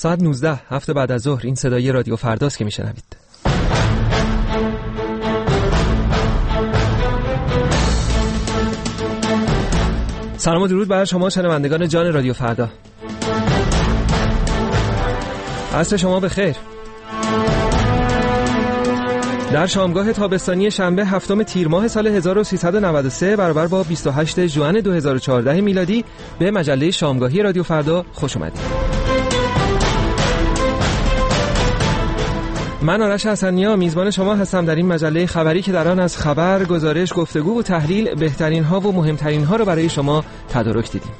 ساعت 19 هفته بعد از ظهر این صدای رادیو فرداست که میشنوید. سلام و درود بر شما شنوندگان جان رادیو فردا. عصر شما بخیر. در شامگاه تابستانی شنبه هفتم تیر ماه سال 1393 برابر با 28 ژوئن 2014 میلادی به مجله شامگاهی رادیو فردا خوش اومدید. من آرش حسنیا میزبان شما هستم در این مجله خبری که در آن از خبر، گزارش، گفتگو و تحلیل بهترین ها و مهمترین ها رو برای شما تدارک دیدیم.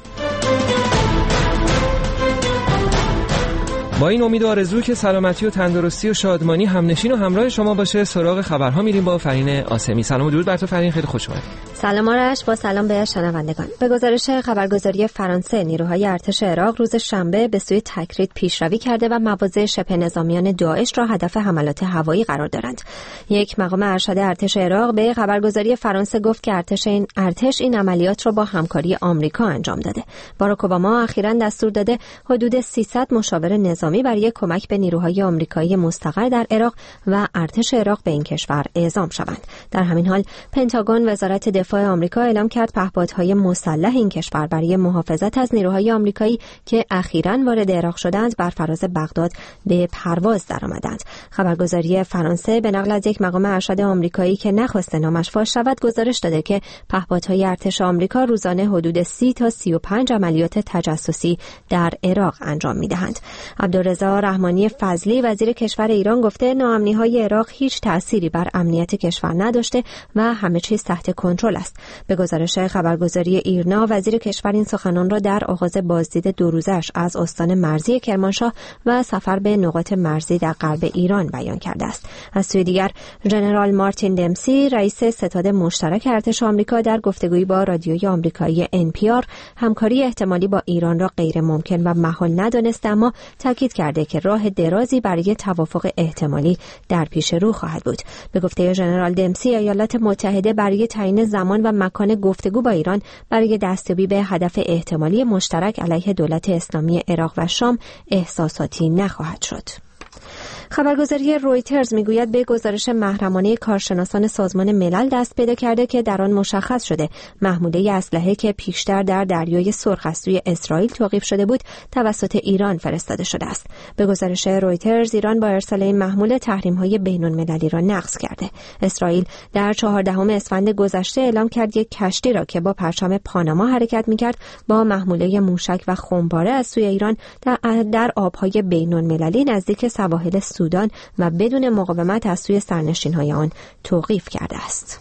با این امید و آرزو که سلامتی و تندرستی و شادمانی همنشین و همراه شما باشه، سراغ خبرها میریم با فرین آسمی. سلام و درود بر تو فرین، خیلی خوش اومدید. سلام آرش، با سلام به شنوندگان. به گزارش خبرگزاری فرانسه، نیروهای ارتش عراق روز شنبه به سوی تکریت پیشروی کرده و مواضع شبه نظامیان داعش را هدف حملات هوایی قرار دارند. یک مقام ارشد ارتش عراق به خبرگزاری فرانسه گفت که ارتش این عملیات را با همکاری آمریکا انجام داده. باراک اوباما اخیراً دستور داده حدود 300 مشاور نظامی برای کمک به نیروهای آمریکایی مستقر در عراق و ارتش عراق به این کشور اعزام شوند. در همین حال پنتاگون، وزارت دفاع آمریکا، اعلام کرد پهپادهای مسلح این کشور برای محافظت از نیروهای آمریکایی که اخیراً وارد عراق شدند بر فراز بغداد به پرواز درآمدند. خبرگزاری فرانسه به نقل از یک مقام ارشد آمریکایی که نخواست نامش فاش شود گزارش داده که پهپادهای ارتش آمریکا روزانه حدود 30 تا 35 عملیات تجسسی در عراق انجام می‌دهند. عبدالرضا رحمانی فضلی وزیر کشور ایران گفته ناامنی‌های عراق هیچ تأثیری بر امنیت کشور نداشته و همه چیز تحت کنترل است. به گزارش خبرگزاری ایرنا، وزیر کشور این سخنان را در آغاز بازدید 2 روزش از استان مرزی کرمانشاه و سفر به نقاط مرزی در غرب ایران بیان کرده است. از سوی دیگر ژنرال مارتین دمسی، رئیس ستاد مشترک ارتش آمریکا، در گفتگویی با رادیوی آمریکایی NPR همکاری احتمالی با ایران را غیر ممکن و محال ندانست، اما تاکید کرده که راه درازی برای توافق احتمالی در پیش رو خواهد بود. به گفته ژنرال دمسی، ایالات متحده برای تعیین زمان و مکان گفتگو با ایران برای دستیابی به هدف احتمالی مشترک علیه دولت اسلامی عراق و شام احساساتی نخواهد شد. خبرگزاری رویترز میگوید به گزارش محرمانه کارشناسان سازمان ملل دست پیدا کرده که در آن مشخص شده محموله اسلحه که پیشتر در دریای سرخ از سوی اسرائیل توقیف شده بود توسط ایران فرستاده شده است. به گزارش رویترز، ایران با ارسال این محموله تحریم‌های بین‌المللی را نقض کرده. اسرائیل در 14 اسفند گذشته اعلام کرد یک کشتی را که با پرچم پاناما حرکت می‌کرد با محموله موشک و خمپاره از سوی ایران در آب‌های بین‌المللی نزدیک سواحل سودان و بدون مقاومت از سوی سرنشین‌های آن توقیف کرده است.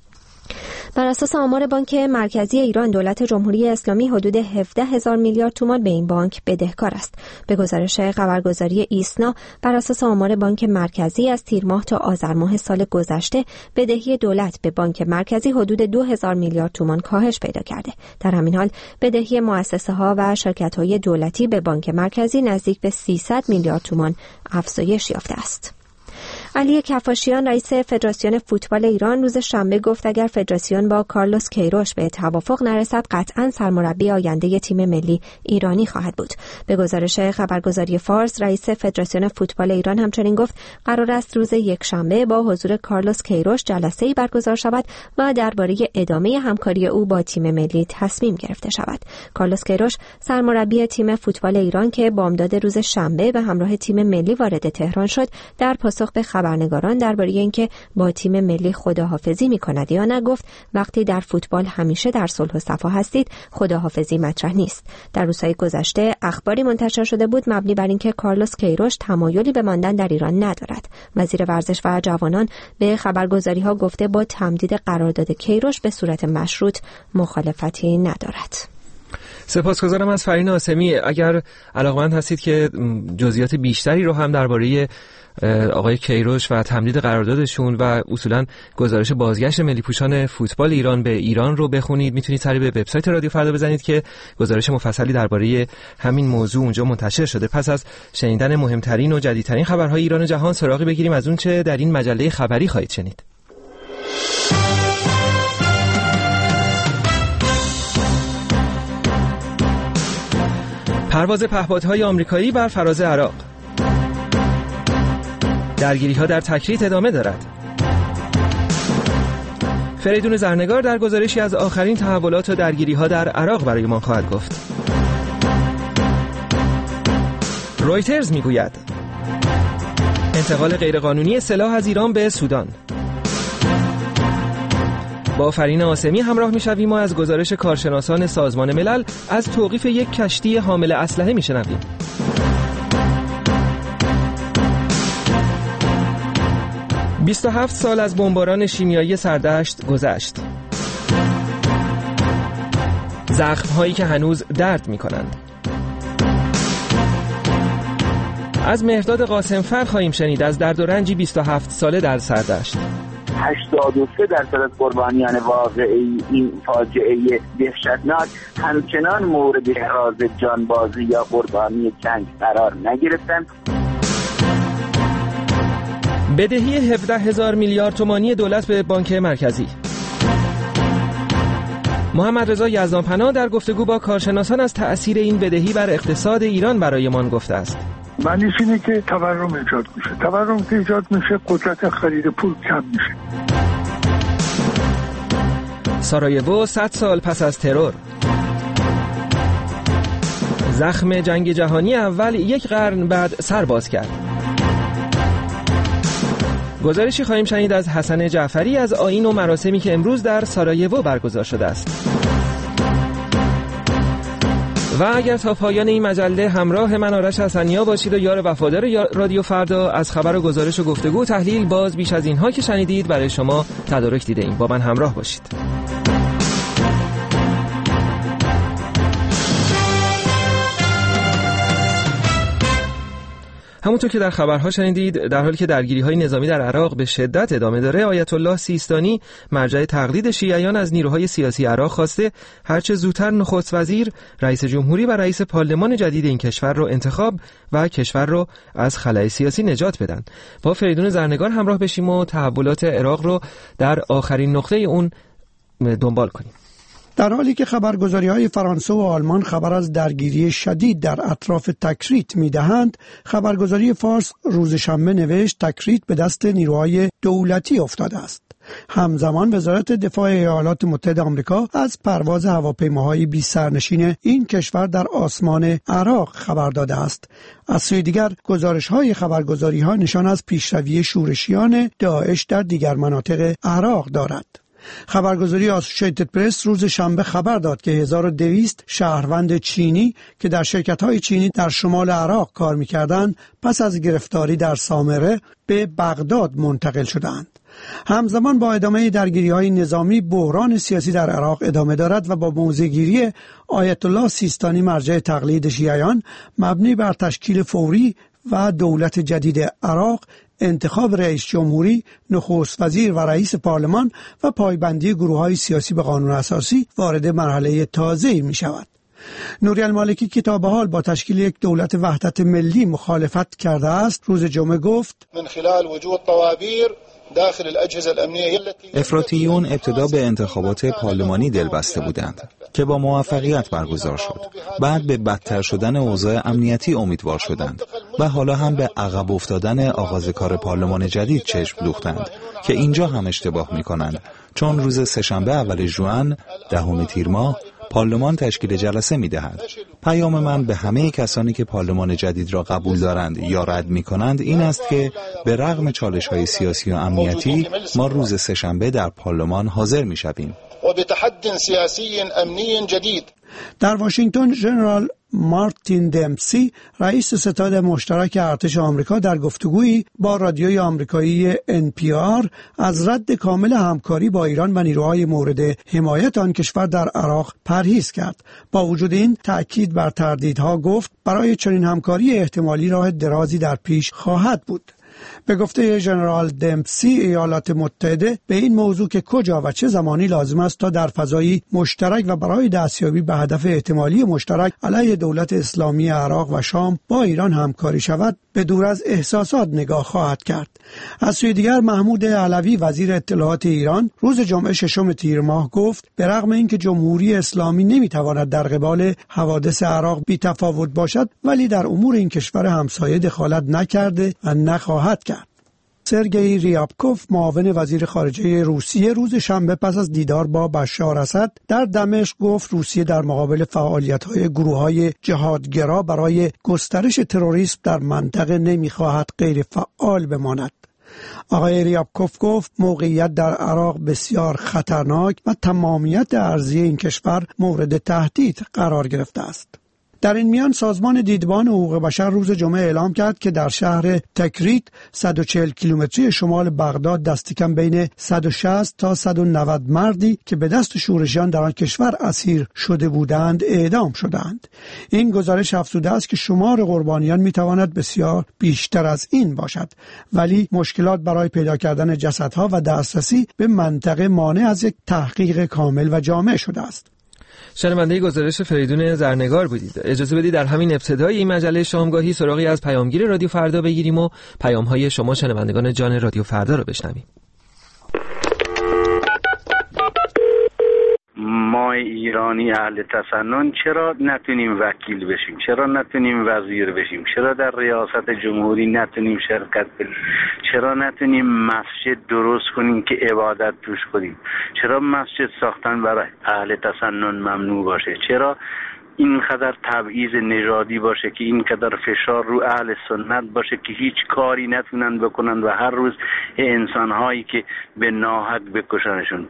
بر اساس آمار بانک مرکزی ایران، دولت جمهوری اسلامی حدود 17,000 میلیارد تومان به این بانک بدهکار است. به گزارش خبرگزاری ایسنا، بر اساس آمار بانک مرکزی از تیر ماه تا آذر ماه سال گذشته بدهی دولت به بانک مرکزی حدود 2,000 میلیارد تومان کاهش پیدا کرده. در همین حال بدهی مؤسسه‌ها و شرکت‌های دولتی به بانک مرکزی نزدیک به 300 میلیارد تومان افزایش یافته است. علی کفاشیان، رئیس فدراسیون فوتبال ایران، روز شنبه گفت اگر فدراسیون با کارلوس کیروش به توافق نرسد قطعاً سرمربی آینده تیم ملی ایرانی خواهد بود. به گزارش خبرگزاری فارس، رئیس فدراسیون فوتبال ایران همچنین گفت قرار است روز یکشنبه با حضور کارلوس کیروش جلسه‌ای برگزار شود و درباره ادامه همکاری او با تیم ملی تصمیم گرفته شود. کارلوس کیروش، سرمربی تیم فوتبال ایران که بامداد روز شنبه به همراه تیم ملی وارد تهران شد، در پاسخ به خبرنگاران درباره اینکه با تیم ملی خداحافظی می‌کند یا نه گفت وقتی در فوتبال همیشه در صلح و صفا هستید خداحافظی مطرح نیست. در روزهای گذشته اخباری منتشر شده بود مبنی بر اینکه کارلوس کیروش تمایلی به ماندن در ایران ندارد. وزیر ورزش و جوانان به خبرگزاری‌ها گفته با تمدید قرارداد کیروش به صورت مشروط مخالفتی ندارد. سپاسگزارم از فرین آسمی. اگر علاقمند هستید که جزئیات بیشتری رو هم درباره آقای کیروش و تمدید قراردادشون و اصولاً گزارش بازگشت ملی پوشان فوتبال ایران به ایران رو بخونید، میتونید سری به وبسایت رادیو فردا بزنید که گزارش مفصلی درباره همین موضوع اونجا منتشر شده. پس از شنیدن مهمترین و جدیدترین خبرهای ایران و جهان، سراغی بگیریم از اون چه در این مجله خبری خواهید شنید. پرواز پهپادهای آمریکایی بر فراز عراق. درگیری‌ها در تکریت ادامه دارد. فریدون زرنگار در گزارشی از آخرین تحولات و درگیری‌ها در عراق برایمان خواهد گفت. رویترز میگوید انتقال غیرقانونی سلاح از ایران به سودان. با فرین آسمی همراه میشویم و از گزارش کارشناسان سازمان ملل از توقیف یک کشتی حامل اسلحه میشنویم. « 27 سال از بمباران شیمیایی سردشت گذشت. زخم‌هایی که هنوز درد می‌کنند. از مهرداد قاسمفر خواهیم شنید از درد و رنجی 27 ساله در سردشت. 83% از قربانیان واقعی این فاجعه دهشتناک همچنان مورد احراز جانبازی یا قربانی جنگ قرار نگرفتند. بدهی 17,000 میلیارد تومانی دولت به بانک مرکزی. محمد رضا یزدانپناه در گفتگو با کارشناسان از تأثیر این بدهی بر اقتصاد ایران برایمان گفته است. معنیش اینه که تورم ایجاد میشه. تورم که ایجاد میشه قدرت خرید پول کم میشه. سارایوو 100 سال پس از ترور. زخم جنگ جهانی اول یک قرن بعد سر باز کرد. گزارشی خواهیم شنید از حسن جعفری از آیین و مراسمی که امروز در سارایوو برگزار شده است. و اگر تا پایان این مجله همراه من آرش حسنیا باشید و یار وفادار رادیو فردا، از خبر و گزارش و گفتگو و تحلیل باز بیش از اینها که شنیدید برای شما تدارک دیده ایم. با من همراه باشید. همونطور که در خبرها شنیدید، در حالی که درگیری‌های نظامی در عراق به شدت ادامه داره، آیت الله سیستانی مرجع تقلید شیعیان از نیروهای سیاسی عراق خواسته هرچه زودتر نخست وزیر، رئیس جمهوری و رئیس پارلمان جدید این کشور رو انتخاب و کشور رو از خلأ سیاسی نجات بدن. با فریدون زرنگار همراه بشیم و تحولات عراق رو در آخرین نقطه اون دنبال کنیم. در حالی که خبرگزاری‌های فرانسه و آلمان خبر از درگیری شدید در اطراف تکریت می‌دهند، خبرگزاری فارس روز شنبه نوشت تکریت به دست نیروهای دولتی افتاده است. همزمان وزارت دفاع ایالات متحده آمریکا از پرواز هواپیماهای بی سرنشین این کشور در آسمان عراق خبر داده است. از سوی دیگر گزارش‌های خبرگزاری‌ها نشان از پیشروی شورشیان داعش در دیگر مناطق عراق دارد. خبرگزاری آسوشیتد پرس روز شنبه خبر داد که 1200 شهروند چینی که در شرکت‌های چینی در شمال عراق کار می‌کردند پس از گرفتاری در سامره به بغداد منتقل شدند. همزمان با ادامه درگیری‌های نظامی، بحران سیاسی در عراق ادامه دارد و با موضع‌گیری آیت الله سیستانی مرجع تقلید شیعیان مبنی بر تشکیل فوری و دولت جدید عراق، انتخاب رئیس جمهوری، نخست وزیر و رئیس پارلمان و پایبندی گروه‌های سیاسی به قانون اساسی وارد مرحله تازه‌ای می‌شود. نوری المالکی که تا به حال با تشکیل یک دولت وحدت ملی مخالفت کرده است، روز جمعه گفت: من خلال وجود طوابیر داخل الاجهزه الامنیه افراطیون ابتدا به انتخابات پارلمانی دل بسته بودند که با موفقیت برگزار شد. بعد به بدتر شدن اوضاع امنیتی امیدوار شدند و حالا هم به عقب افتادن آغاز کار پارلمان جدید چشم دوختند که اینجا هم اشتباه می‌کنند، چون روز سه‌شنبه اول ژوئن 10 تیر ماه پارلمان تشکیل جلسه می‌دهد. پیام من به همه کسانی که پارلمان جدید را قبول دارند یا رد می‌کنند این است که به رغم چالش‌های سیاسی و امنیتی ما روز سه‌شنبه در پارلمان حاضر می‌شویم. و به تحدی سیاسی امنی جدید. در واشنگتن ژنرال مارتین دمپسی رئیس ستاد مشترک ارتش آمریکا در گفتگویی با رادیوی آمریکایی NPR از رد کامل همکاری با ایران و نیروهای مورد حمایت آن کشور در عراق پرهیز کرد. با وجود این تأکید بر تردیدها گفت برای چنین همکاری احتمالی راه درازی در پیش خواهد بود. به گفته ژنرال دمپسی، ایالات متحده به این موضوع که کجا و چه زمانی لازم است تا در فضایی مشترک و برای دستیابی به هدف احتمالی مشترک علیه دولت اسلامی عراق و شام با ایران همکاری شود، به دور از احساسات نگاه خواهد کرد. از سوی دیگر محمود علوی وزیر اطلاعات ایران روز جمعه 6 تیر ماه گفت به رغم اینکه جمهوری اسلامی نمیتواند در قبال حوادث عراق بی تفاوت باشد، ولی در امور این کشور همسایه دخالت نکرده و نخواهد کرد. سرگئی ریابکوف معاون وزیر خارجه روسیه روز شنبه پس از دیدار با بشار اسد در دمشق گفت روسیه در مقابل فعالیت‌های گروه‌های جهادگرا برای گسترش تروریسم در منطقه نمی‌خواهد غیر فعال بماند. آقای ریابکوف گفت موقعیت در عراق بسیار خطرناک و تمامیت ارضی این کشور مورد تهدید قرار گرفته است. در این میان سازمان دیدبان حقوق بشر روز جمعه اعلام کرد که در شهر تکریت 140 کیلومتری شمال بغداد دست کم بین 160 تا 190 مردی که به دست شورشیان در آن کشور اسیر شده بودند اعدام شدند. این گزارش افزوده است که شمار قربانیان میتواند بسیار بیشتر از این باشد، ولی مشکلات برای پیدا کردن جسدها و دسترسی به منطقه مانع از یک تحقیق کامل و جامع شده است. شنونده گزارش فریدون زرنگار بودید. اجازه بدید در همین ابتدای این مجله شامگاهی سراغی از پیامگیر رادیو فردا بگیریم و پیام‌های شما شنوندگان جان رادیو فردا رو بشنویم. ما ایرانی اهل تسنن چرا نتونیم وکیل بشیم؟ چرا نتونیم وزیر بشیم؟ چرا در ریاست جمهوری نتونیم شرکت کنیم؟ چرا نتونیم مسجد درست کنیم که عبادت توش کنیم؟ چرا مسجد ساختن برای اهل تسنن ممنوع باشه؟ چرا اینقدر تبعیض نژادی باشه که اینقدر فشار رو اهل سنت باشه که هیچ کاری نتونن بکنن و هر روز انسان‌هایی که به ناحق بکشنشون؟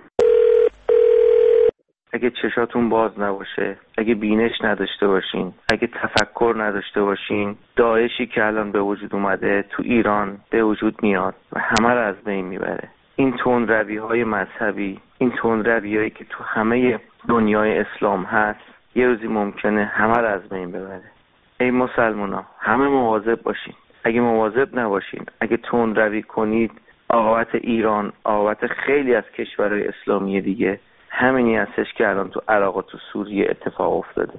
اگه چشاتون باز نباشه، اگه بینش نداشته باشین، اگه تفکر نداشته باشین، داعشی که الان به وجود اومده تو ایران به وجود میاد و همه رو از بین میبره. این تندروی‌های مذهبی، این تندروی‌هایی که تو همه دنیای اسلام هست، یه روزی ممکنه همه رو از بین ببره. ای مسلمونا، همه مواظب باشین. اگه مواظب نباشین، اگه تندروی کنید، عاقبت ایران، عاقبت خیلی از کشورهای اسلامی دیگه همینی هستش که الان تو عراق و تو سوریه اتفاق افتاده.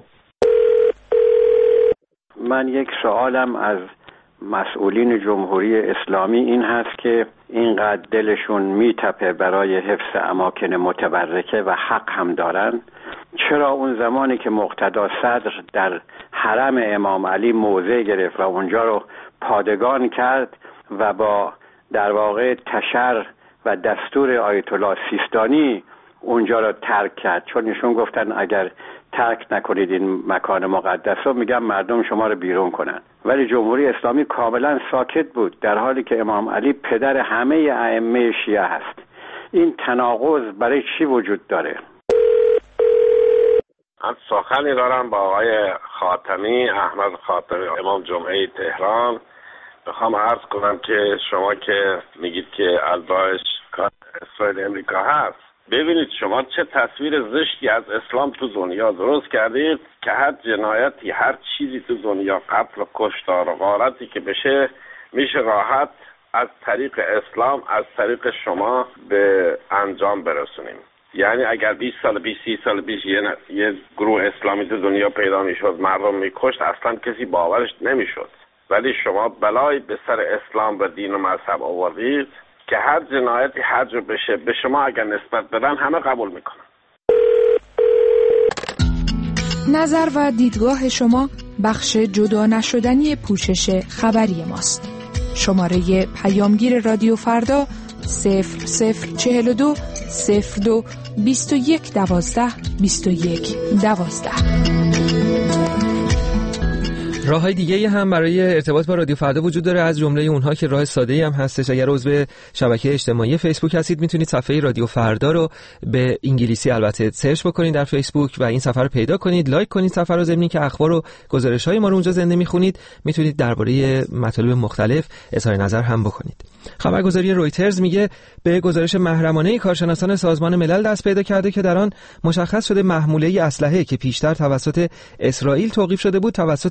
من یک سوالم از مسئولین جمهوری اسلامی این هست که اینقدر دلشون میتپه برای حفظ اماکن متبرکه و حق هم دارن، چرا اون زمانی که مقتدا صدر در حرم امام علی موضع گرفت و اونجا رو پادگان کرد و با در واقع تشر و دستور آیت الله سیستانی اونجا رو ترک کرد؟ چون ایشون گفتن اگر ترک نکنید این مکان مقدس رو، میگم مردم شما رو بیرون کنن. ولی جمهوری اسلامی کاملا ساکت بود در حالی که امام علی پدر همه ائمه شیعه هست. این تناقض برای چی وجود داره؟ من سخنی دارم با آقای خاتمی، احمد خاتمی، امام جمعه تهران. بخوام عرض کنم که شما که میگید که الداعش اسرائیل امریکا هست، ببینید شما چه تصویر زشتی از اسلام تو دنیا درست کردید که هر جنایتی، هر چیزی تو دنیا، قتل و کشتار و غارتی که بشه، میشه راحت از طریق اسلام، از طریق شما به انجام برسونیم. یعنی اگر 20 سال 30 سال پیش یه گروه اسلامی تو دنیا پیدا میشد مردم میکشت، اصلا کسی باورش نمیشد. ولی شما بلای به سر اسلام و دین و مذهب آوردید که هر جنایتی هر جا بشه به شما اگر نسبت بدن همه قبول میکنن. نظر و دیدگاه شما بخش جدا نشدنی پوشش خبری ماست. شماره پیامگیر رادیو فردا 0042 02 21 12 21 12. راه‌های دیگه‌ای هم برای ارتباط با رادیو فردا وجود داره، از جمله اونها که راه ساده‌ای هم هستش. اگر عضو شبکه اجتماعی فیسبوک هستید میتونید صفحه رادیو فردا رو به انگلیسی البته سرچ بکنید در فیسبوک و این صفحه رو پیدا کنید، لایک کنید صفحه رو. ضمن که اخبار و گزارش‌های ما رو اونجا زنده می‌خونید، میتونید درباره مطالب مختلف اظهار نظر هم بکنید. خبرگزاری رویترز میگه به گزارش محرمانه کارشناسان سازمان ملل دست پیدا کرده که در آن مشخص شده محموله اسلحه که پیشتر توسط اسرائیل توقیف شده بود توسط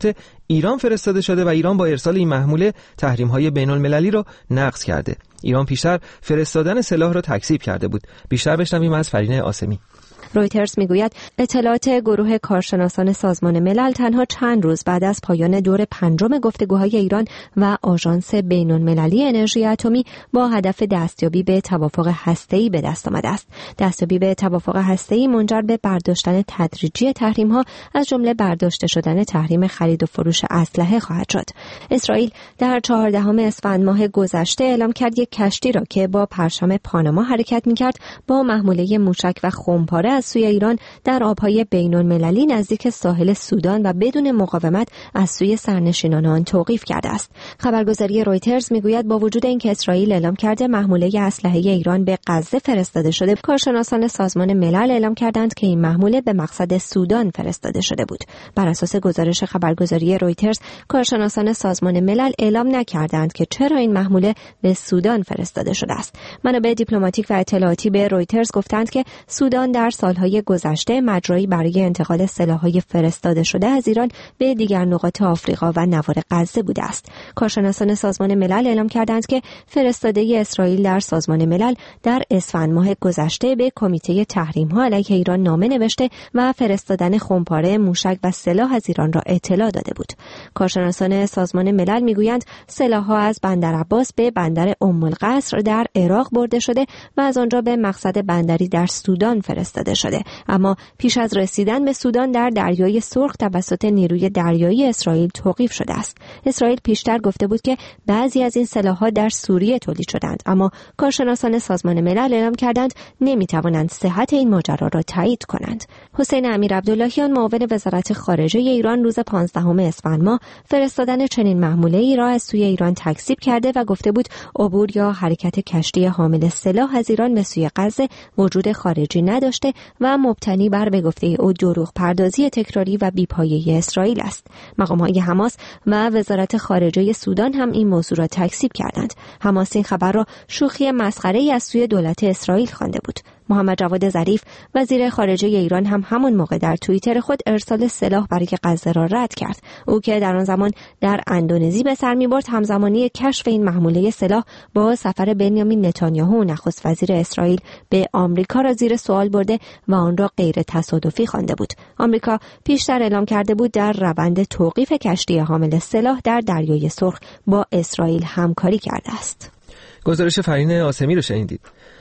ایران فرستاده شده و ایران با ارسال این محموله تحریم‌های بین‌المللی رو نقض کرده. ایران پیشتر فرستادن سلاح را تکذیب کرده بود. بیشتر بشنویم از فرینه آسمی. رویترز میگوید اطلاعات گروه کارشناسان سازمان ملل تنها چند روز بعد از پایان دور پنجم گفتگوهای ایران و آژانس بین‌المللی انرژی اتمی با هدف دستیابی به توافق هسته‌ای به دست آمده است. دستیابی به توافق هسته‌ای منجر به برداشتن تدریجی تحریم‌ها از جمله برداشته شدن تحریم خرید و فروش اسلحه خواهد شد. اسرائیل در 14 اسفند ماه گذشته اعلام کرد یک کشتی را که با پرچم پاناما حرکت می‌کرد با محموله موشک و خمپاره از سوی ایران در آبهای بین‌المللی نزدیک ساحل سودان و بدون مقاومت از سوی سرنشینان آن توقیف کرده است. خبرگزاری رویترز میگوید با وجود اینکه اسرائیل اعلام کرده محموله اسلحه ایران به غزه فرستاده شده، کارشناسان سازمان ملل اعلام کردند که این محموله به مقصد سودان فرستاده شده بود. بر اساس گزارش خبرگزاری رویترز، کارشناسان سازمان ملل اعلام نکردند که چرا این محموله به سودان فرستاده شده است. منابع دیپلماتیک و اطلاعاتی به رویترز گفتند که سودان در سالهای گذشته مجرایی برای انتقال سلاح‌های فرستاده شده از ایران به دیگر نقاط آفریقا و نوار غزه بوده است. کارشناسان سازمان ملل اعلام کردند که فرستاده اسرائیل در سازمان ملل در اسفند ماه گذشته به کمیته تحریم‌ها علیه ایران نامه نوشته و فرستادن خمپاره، موشک و سلاح از ایران را اطلاع داده بود. کارشناسان سازمان ملل میگویند سلاح‌ها از بندر عباس به بندر ام القصر در عراق برده شده و از آنجا به مقصد بندری در سودان فرستاده شده، اما پیش از رسیدن به سودان در دریای سرخ توسط نیروی دریایی اسرائیل توقیف شده است. اسرائیل پیشتر گفته بود که بعضی از این سلاح‌ها در سوریه تولید شدند، اما کارشناسان سازمان ملل اعلام کردند نمی‌توانند صحت این ماجرا را تایید کنند. حسین امیرعبداللهیان معاون وزارت خارجه ایران روز 15 اسفند ماه فرستادن چنین محموله‌ای را از سوی ایران تکذیب کرده و گفته بود عبور یا حرکت کشتی حامل سلاح از ایران به سوی غزه وجود خارجی نداشته و مبتنی بر به گفته او دروغ پردازی تکراری و بی‌پایه اسرائیل است. مقام‌های حماس و وزارت خارجه سودان هم این موضوع را تکذیب کردند. حماس این خبر را شوخی مسخره‌ای از سوی دولت اسرائیل خوانده بود. محمد جواد ظریف وزیر خارجه ایران هم همون موقع در توییتر خود ارسال سلاح برای غزه را رد کرد. او که در آن زمان در اندونزی به سر می‌برد همزمانی کشف این محموله سلاح با سفر بنیامین نتانیاهو نخست وزیر اسرائیل به آمریکا را زیر سوال برده و آن را غیر تصادفی خوانده بود. آمریکا پیشتر اعلام کرده بود در روند توقیف کشتی حامل سلاح در دریای سرخ با اسرائیل همکاری کرده است. گزارش فرینه آسمی رو شنیدید.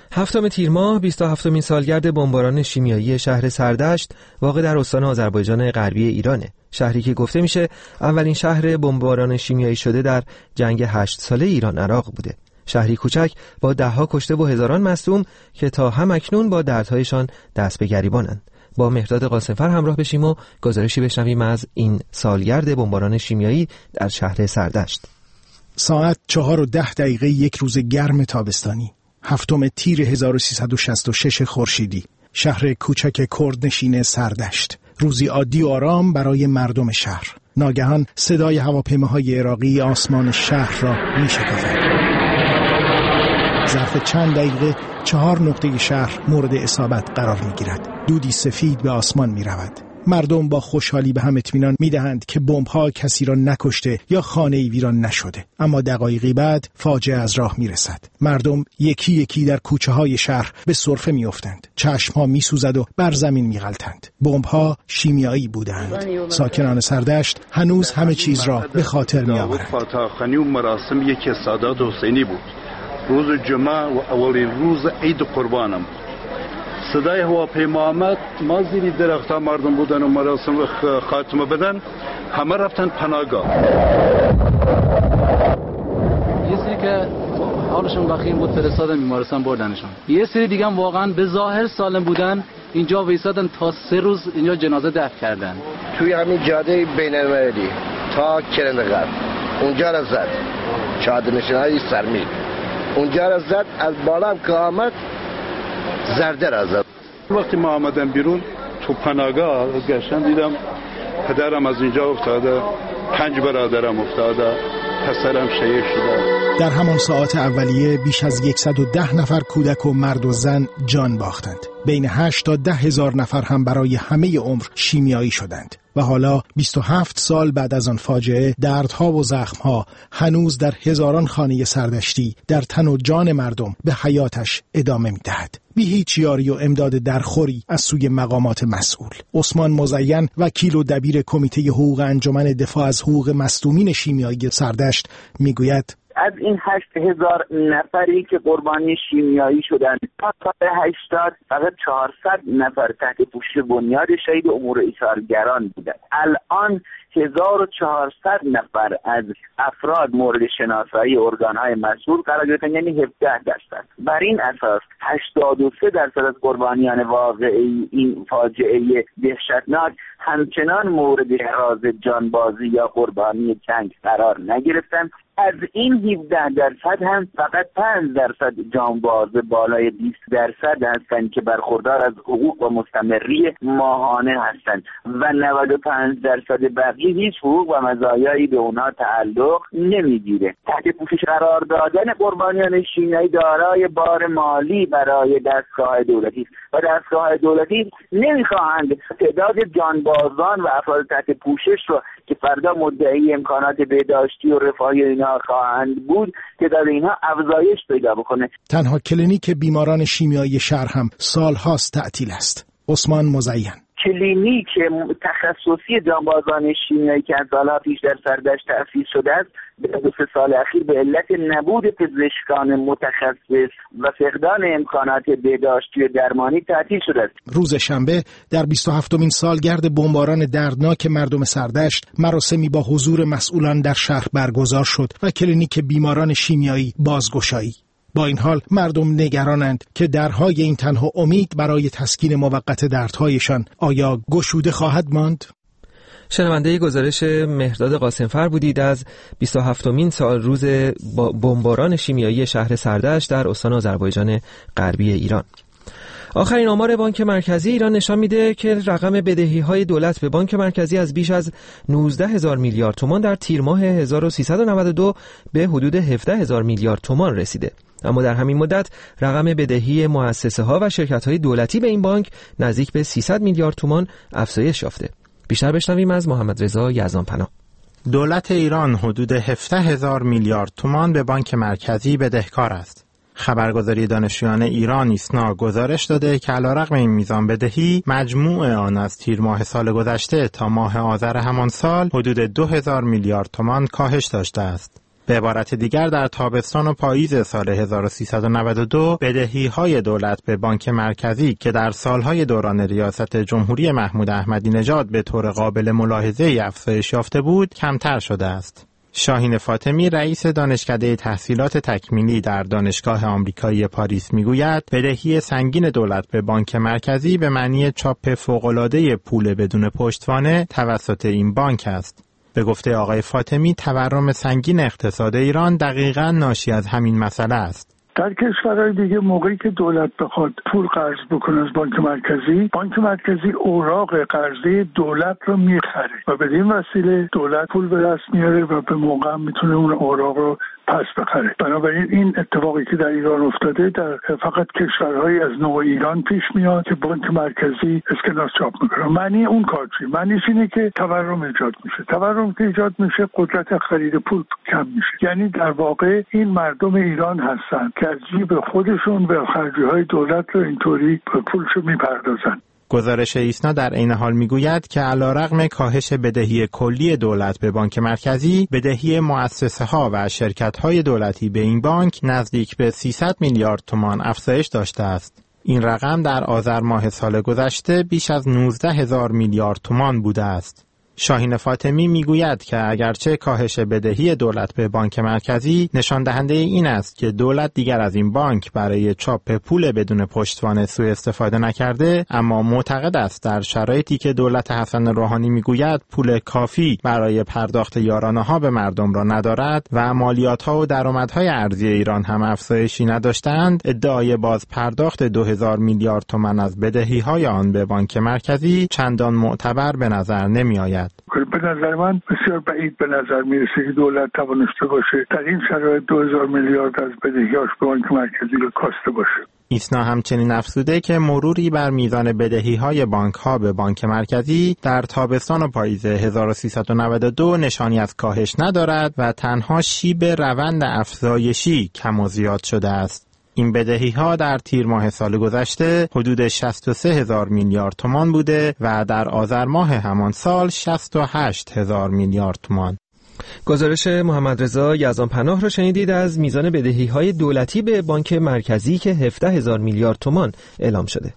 7 تیر ماه 27مین سالگرد بمباران شیمیایی شهر سردشت واقع در استان آذربایجان غربی ایرانه. شهری که گفته میشه اولین شهر بمباران شیمیایی شده در جنگ 8 ساله ایران عراق بوده. شهری کوچک با ده‌ها کشته و هزاران مصدوم که تا هم اکنون با دردهایشان دست به گریبانند. با مهرداد قاسمفر همراه بشیم و گزارشی بشنویم از این سالگرد بمباران شیمیایی در شهر سردشت. ساعت 4:10 یک روز گرم تابستانی، 7 تیر 1366 خورشیدی، شهر کوچک کردنشین سردشت. روزی عادی و آرام برای مردم شهر. ناگهان صدای هواپیماهای عراقی آسمان شهر را می‌شکافد. ظرف چند دقیقه 4 نقطه شهر مورد اصابت قرار می‌گیرد. دودی سفید به آسمان می‌رود. مردم با خوشحالی به هم اطمینان می‌دهند که بمب‌ها کسی را نکشته یا خانه‌ای ویران نشده. اما دقایقی بعد فاجعه از راه می‌رسد. مردم یکی یکی در کوچه‌های شهر به سرفه می‌افتند. چشم‌ها می‌سوزد و بر زمین می‌غلطند. بمب‌ها شیمیایی بودند. ساکنان سردشت هنوز همه چیز را به خاطر می‌آورند. فاتحخوانی و مراسم یکی از سادات حسینی بود. روز جمعه و اولین روز عید قربانم. صدای هواپیما آمد، ما زیر درخت‌ها مردم بودن و مراسم خاتمه بدن، همه رفتن پناهگاه. یه سری که حالشون وخیم بود فرستادن بیمارستان بردنشون. یه سری دیگه هم واقعا به ظاهر سالم بودن، اینجا وایسادن تا 3 روز اینجا جنازه دفن کردن. توی همین جاده بین‌المللی تا کرندقرد اونجا را زد. چادرنشین‌های سرمید اونجا را زد، از بالا هم که آمد زرده را زد. وقتی ما آمدم بیرون تو پناهگاه گشتم دیدم پدرم از اینجا افتاده، 5 برادرم افتاده، پسرم شهید شده. در همان ساعات اولیه بیش از 110 نفر کودک و مرد و زن جان باختند. بین 8 تا 10 هزار نفر هم برای همه عمر شیمیایی شدند. و حالا 27 سال بعد از آن فاجعه دردها و زخمها هنوز در هزاران خانه سردشتی در تن و جان مردم به حیاتش ادامه می‌دهد. بی هیچ یاری و امداد درخوری از سوی مقامات مسئول. عثمان مزین، وکیل و دبیر کمیته حقوق انجمن دفاع از حقوق مصدومین شیمیایی سردشت میگوید از این 8,000 نفری که قربانی شیمیایی شدند تا سال 80 فقط 400 نفر تحت پوشش بنیاد شهید امور ایثارگران بودند. الان 1400 نفر از افراد مورد شناسایی ارگان‌های مسئول قرار گرفتن، یعنی 17%. بر این اساس 83% از قربانیان واقعی این فاجعه دهشتناک همچنان مورد احراز جانبازی یا قربانی جنگ قرار نگرفتند. از این 17% هم فقط 5% جانباز بالای 20% هستند که برخوردار از حقوق و مستمری ماهانه هستند و 95% بقیه هیچ حقوق و مزایایی به اونها تعلق نمیگیره. تحت پوشش قرار دادن قربانیان شیمیایی دارای بار مالی برای دستگاه دولتی و دستگاه دولتی نمیخواهند تعداد جانبازان و افراد تحت پوشش رو که فردا مدعی امکانات بهداشتی و رفاهی اینها خواهند بود تعداد اینها افزایش پیدا بکنه. تنها کلینیک بیماران شیمیایی شهر هم سالهاست تعطیل است. عثمان مزین: کلینیک تخصصی جانبازان شیمیایی که از سالها پیش در سردشت تأسیس شده است در 2 سال اخیر به علت نبود پزشکان متخصص و فقدان امکانات بهداشتی و درمانی تعطیل شده است. روز شنبه در 27مین سالگرد بمباران دردناک مردم سردشت مراسمی با حضور مسئولان در شهر برگزار شد و کلینیک بیماران شیمیایی بازگشایی. با این حال مردم نگرانند که درهای این تنها امید برای تسکین موقت دردهایشان آیا گشوده خواهد ماند؟ شنونده گزارش مهرداد قاسمفر بودید از 27مین سال روز بمباران شیمیایی شهر سردشت در استان آذربایجان غربی ایران. آخرین آمار بانک مرکزی ایران نشان میده که رقم بدهی‌های دولت به بانک مرکزی از بیش از 19,000 میلیارد تومان در تیر ماه 1392 به حدود 17,000 میلیارد تومان رسیده. اما در همین مدت رقم بدهی مؤسسه‌ها و شرکت‌های دولتی به این بانک نزدیک به 300 میلیارد تومان افزایش یافته. بیشتر بشنویم از محمد رضا یزدانپناه. دولت ایران حدود 17,000 میلیارد تومان به بانک مرکزی بدهکار است. خبرگزاری دانشجویان ایران ایسنا گزارش داده که علیرغم این میزان بدهی مجموع آن از تیر ماه سال گذشته تا ماه آذر همان سال حدود 2,000 میلیارد تومان کاهش داشته است. به عبارت دیگر در تابستان و پاییز سال 1392 بدهی‌های دولت به بانک مرکزی که در سالهای دوران ریاست جمهوری محمود احمدی نژاد به طور قابل ملاحظه‌ای افزایش یافته بود کمتر شده است. شاهین فاطمی رئیس دانشکده تحصیلات تکمیلی در دانشگاه آمریکایی پاریس میگوید بدهی سنگین دولت به بانک مرکزی به معنی چاپ فوق‌العاده پول بدون پشتوانه توسط این بانک است. به گفته آقای فاطمی تورم سنگین اقتصاد ایران دقیقاً ناشی از همین مسئله است. در کشورهای دیگه موقعی که دولت بخواد پول قرض بکنه از بانک مرکزی اوراق قرضی دولت رو میخره و بدین وسیله دولت پول به دست میاره و به موقع میتونه اون اوراق رو پس بخره. بنابراین این اتفاقی که در ایران افتاده در فقط کشورهای از نوع ایران پیش میاد که بانک مرکزی اسکناس چاپ میکنه. معنی اون کار چیه؟ معنیش اینه که تورم ایجاد میشه. تورم که ایجاد میشه قدرت خرید پول کم میشه. یعنی در واقع این مردم ایران هستن که از جیب خودشون به خرجی‌های دولت رو اینطوری پولشو میپردازن. گزارش ایسنا در عین حال میگوید که علیرغم کاهش بدهی کلی دولت به بانک مرکزی، بدهی مؤسسه‌ها و شرکت‌های دولتی به این بانک نزدیک به 300 میلیارد تومان افزایش داشته است. این رقم در آذر ماه سال گذشته بیش از 19,000 میلیارد تومان بوده است. شاهین فاطمی میگوید که اگرچه کاهش بدهی دولت به بانک مرکزی نشان دهنده این است که دولت دیگر از این بانک برای چاپ پول بدون پشتوانه سوء استفاده نکرده، اما معتقد است در شرایطی که دولت حسن روحانی میگوید پول کافی برای پرداخت یارانه‌ها به مردم را ندارد و مالیات‌ها و درآمدهای ارزی ایران هم افزایشی نداشتند، ادعای باز پرداخت 2,000 میلیارد تومان از بدهی‌های آن به بانک مرکزی چندان معتبر به نظر نمی‌آید. به نظر من بسیار بعید به نظر میرسه که دولت توانسته باشه در این شرایط 2,000 میلیارد از بدهیاش به بانک مرکزی رو کاسته باشه. ایسنا همچنین افزوده که مروری بر میزان بدهی‌های بانک‌ها به بانک مرکزی در تابستان و پاییز 1392 نشانی از کاهش ندارد و تنها شیب روند افزایشی کم و زیاد شده است. این بدهی‌ها در تیر ماه سال گذشته حدود 63,000 میلیارد تومان بوده و در آذر ماه همان سال 68,000 میلیارد تومان. گزارش محمد رضا یزدانپناه را شنیدید از میزان بدهی‌های دولتی به بانک مرکزی که 17,000 میلیارد تومان اعلام شده.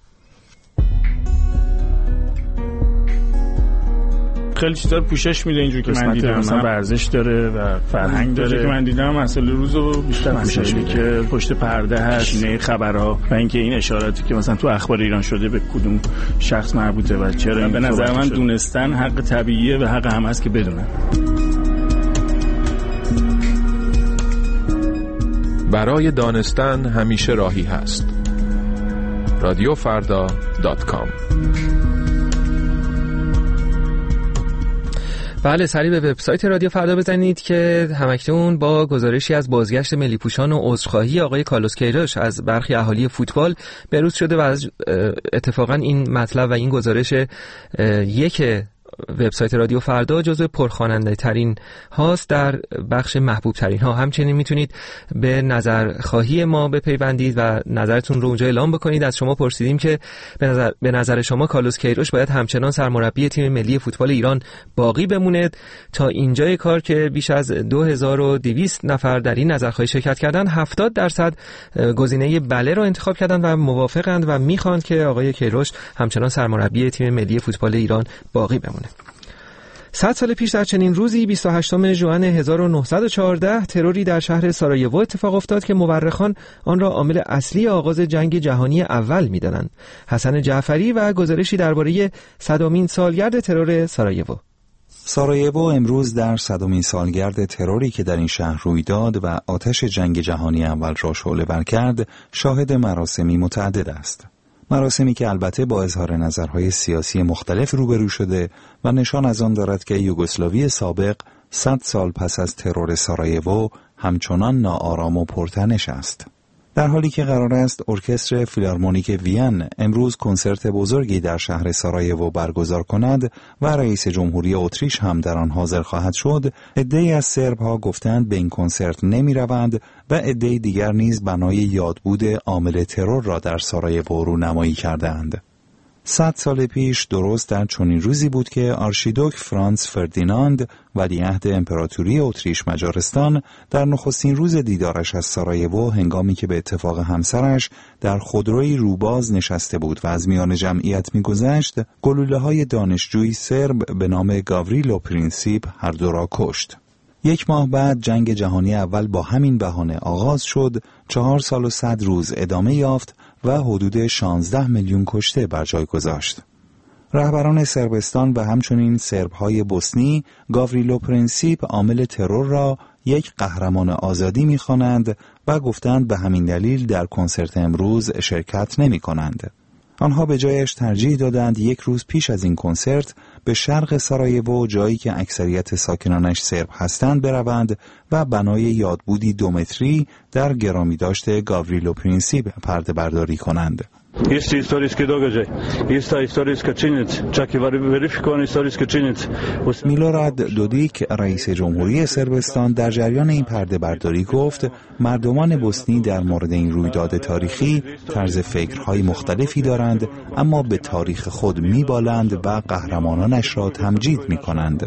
خیلی چیزا رو پوشش میده اینجوری که من دیدم، مثلا ورزش داره و فرهنگ داره که من دیدم، مسئله روزو بیشتر پوشش میده که پشت پرده هست، نه خبرها و اینکه این اشاراتی که مثلا تو اخبار ایران شده به کدوم شخص مربوطه و چرا. به نظر من دونستن حق طبیعیه و حق هم هست که بدونن. برای دانستن همیشه راهی هست. radiofarda.com. بله، سری به وبسایت رادیو فردا بزنید که همکنون با گزارشی از بازگشت ملی پوشان و عذرخواهی آقای کارلوس کیروش از برخی اهالی فوتبال بروز شده و اتفاقا این مطلب و این گزارش یک وبسایت رادیو فردا جزو پرخواننده ترین هاست در بخش محبوب ترین ها. همچنین میتونید به نظرخواهی ما بپیوندید و نظرتون رو اونجا اعلام بکنید. از شما پرسیدیم که به نظر شما کارلوس کیروش باید همچنان سرمربی تیم ملی فوتبال ایران باقی بمونه. تا اینجای کار که بیش از 2200 نفر در این نظرخواهی شرکت کردن، 70% گزینه بله رو انتخاب کردن و موافقند و میخوان که آقای کیروش همچنان سرمربی تیم ملی فوتبال ایران باقی بمونه. 100 سال پیش در چنین روزی 28 ژوئن 1914 تروری در شهر سارایوو اتفاق افتاد که مورخان آن را عامل اصلی آغاز جنگ جهانی اول می‌دانند. حسن جعفری و گزارشی درباره 100مین سالگرد ترور سارایوو. سارایوو امروز در 100مین سالگرد تروری که در این شهر روی داد و آتش جنگ جهانی اول را شعله‌ور کرد، شاهد مراسمی متعدد است. مراسمی که البته با اظهار نظرهای سیاسی مختلف روبرو شده و نشان از آن دارد که یوگسلاوی سابق 100 سال پس از ترور سارایوو همچنان ناآرام و پرتنش است. در حالی که قرار است ارکستر فیلارمونیک وین امروز کنسرت بزرگی در شهر سارایوو برگزار کند و رئیس جمهوری اتریش هم در آن حاضر خواهد شد، عده‌ای از سرب‌ها گفتند به این کنسرت نمی‌روند و عده‌ای دیگر نیز بنای یادبود عامل ترور را در سارایوو رونمایی کردند. 100 سال پیش درست در چنین روزی بود که آرشیدوک فرانس فردیناند ولیعهد امپراتوری اتریش مجارستان در نخستین روز دیدارش از سارایوو، هنگامی که به اتفاق همسرش در خودروی روباز نشسته بود و از میان جمعیت می‌گذشت، گلوله‌های دانشجوی سرب به نام گاوریلو پرینسیپ هر دو را کشت. 1 ماه بعد جنگ جهانی اول با همین بهانه آغاز شد، 4 سال و 100 روز ادامه یافت و حدود 16 میلیون کشته بر جای گذاشت. رهبران سربستان و همچنین سرب‌های بوسنی گاوریلو پرینسیپ عامل ترور را یک قهرمان آزادی می‌خوانند و گفتند به همین دلیل در کنسرت امروز شرکت نمی‌کنند. آنها به جایش ترجیح دادند 1 روز پیش از این کنسرت به شرق سارایوو، جایی که اکثریت ساکنانش سرب هستند، بروند و بنای یادبودی 2 متری در گرامیداشت گاوریلو پرینسیپ پرده برداری کنند. Isti istorijski događaj, ista istorijska činjenica, čak i verifikovana istorijska činjenica. میلوراد دودیک رئیس جمهوری سربستان در جریان این پرده برداری گفت مردمان بوسنی در مورد این رویداد تاریخی طرز فکرهای مختلفی دارند، اما به تاریخ خود میبالند و قهرمانانش را تمجید میکنند.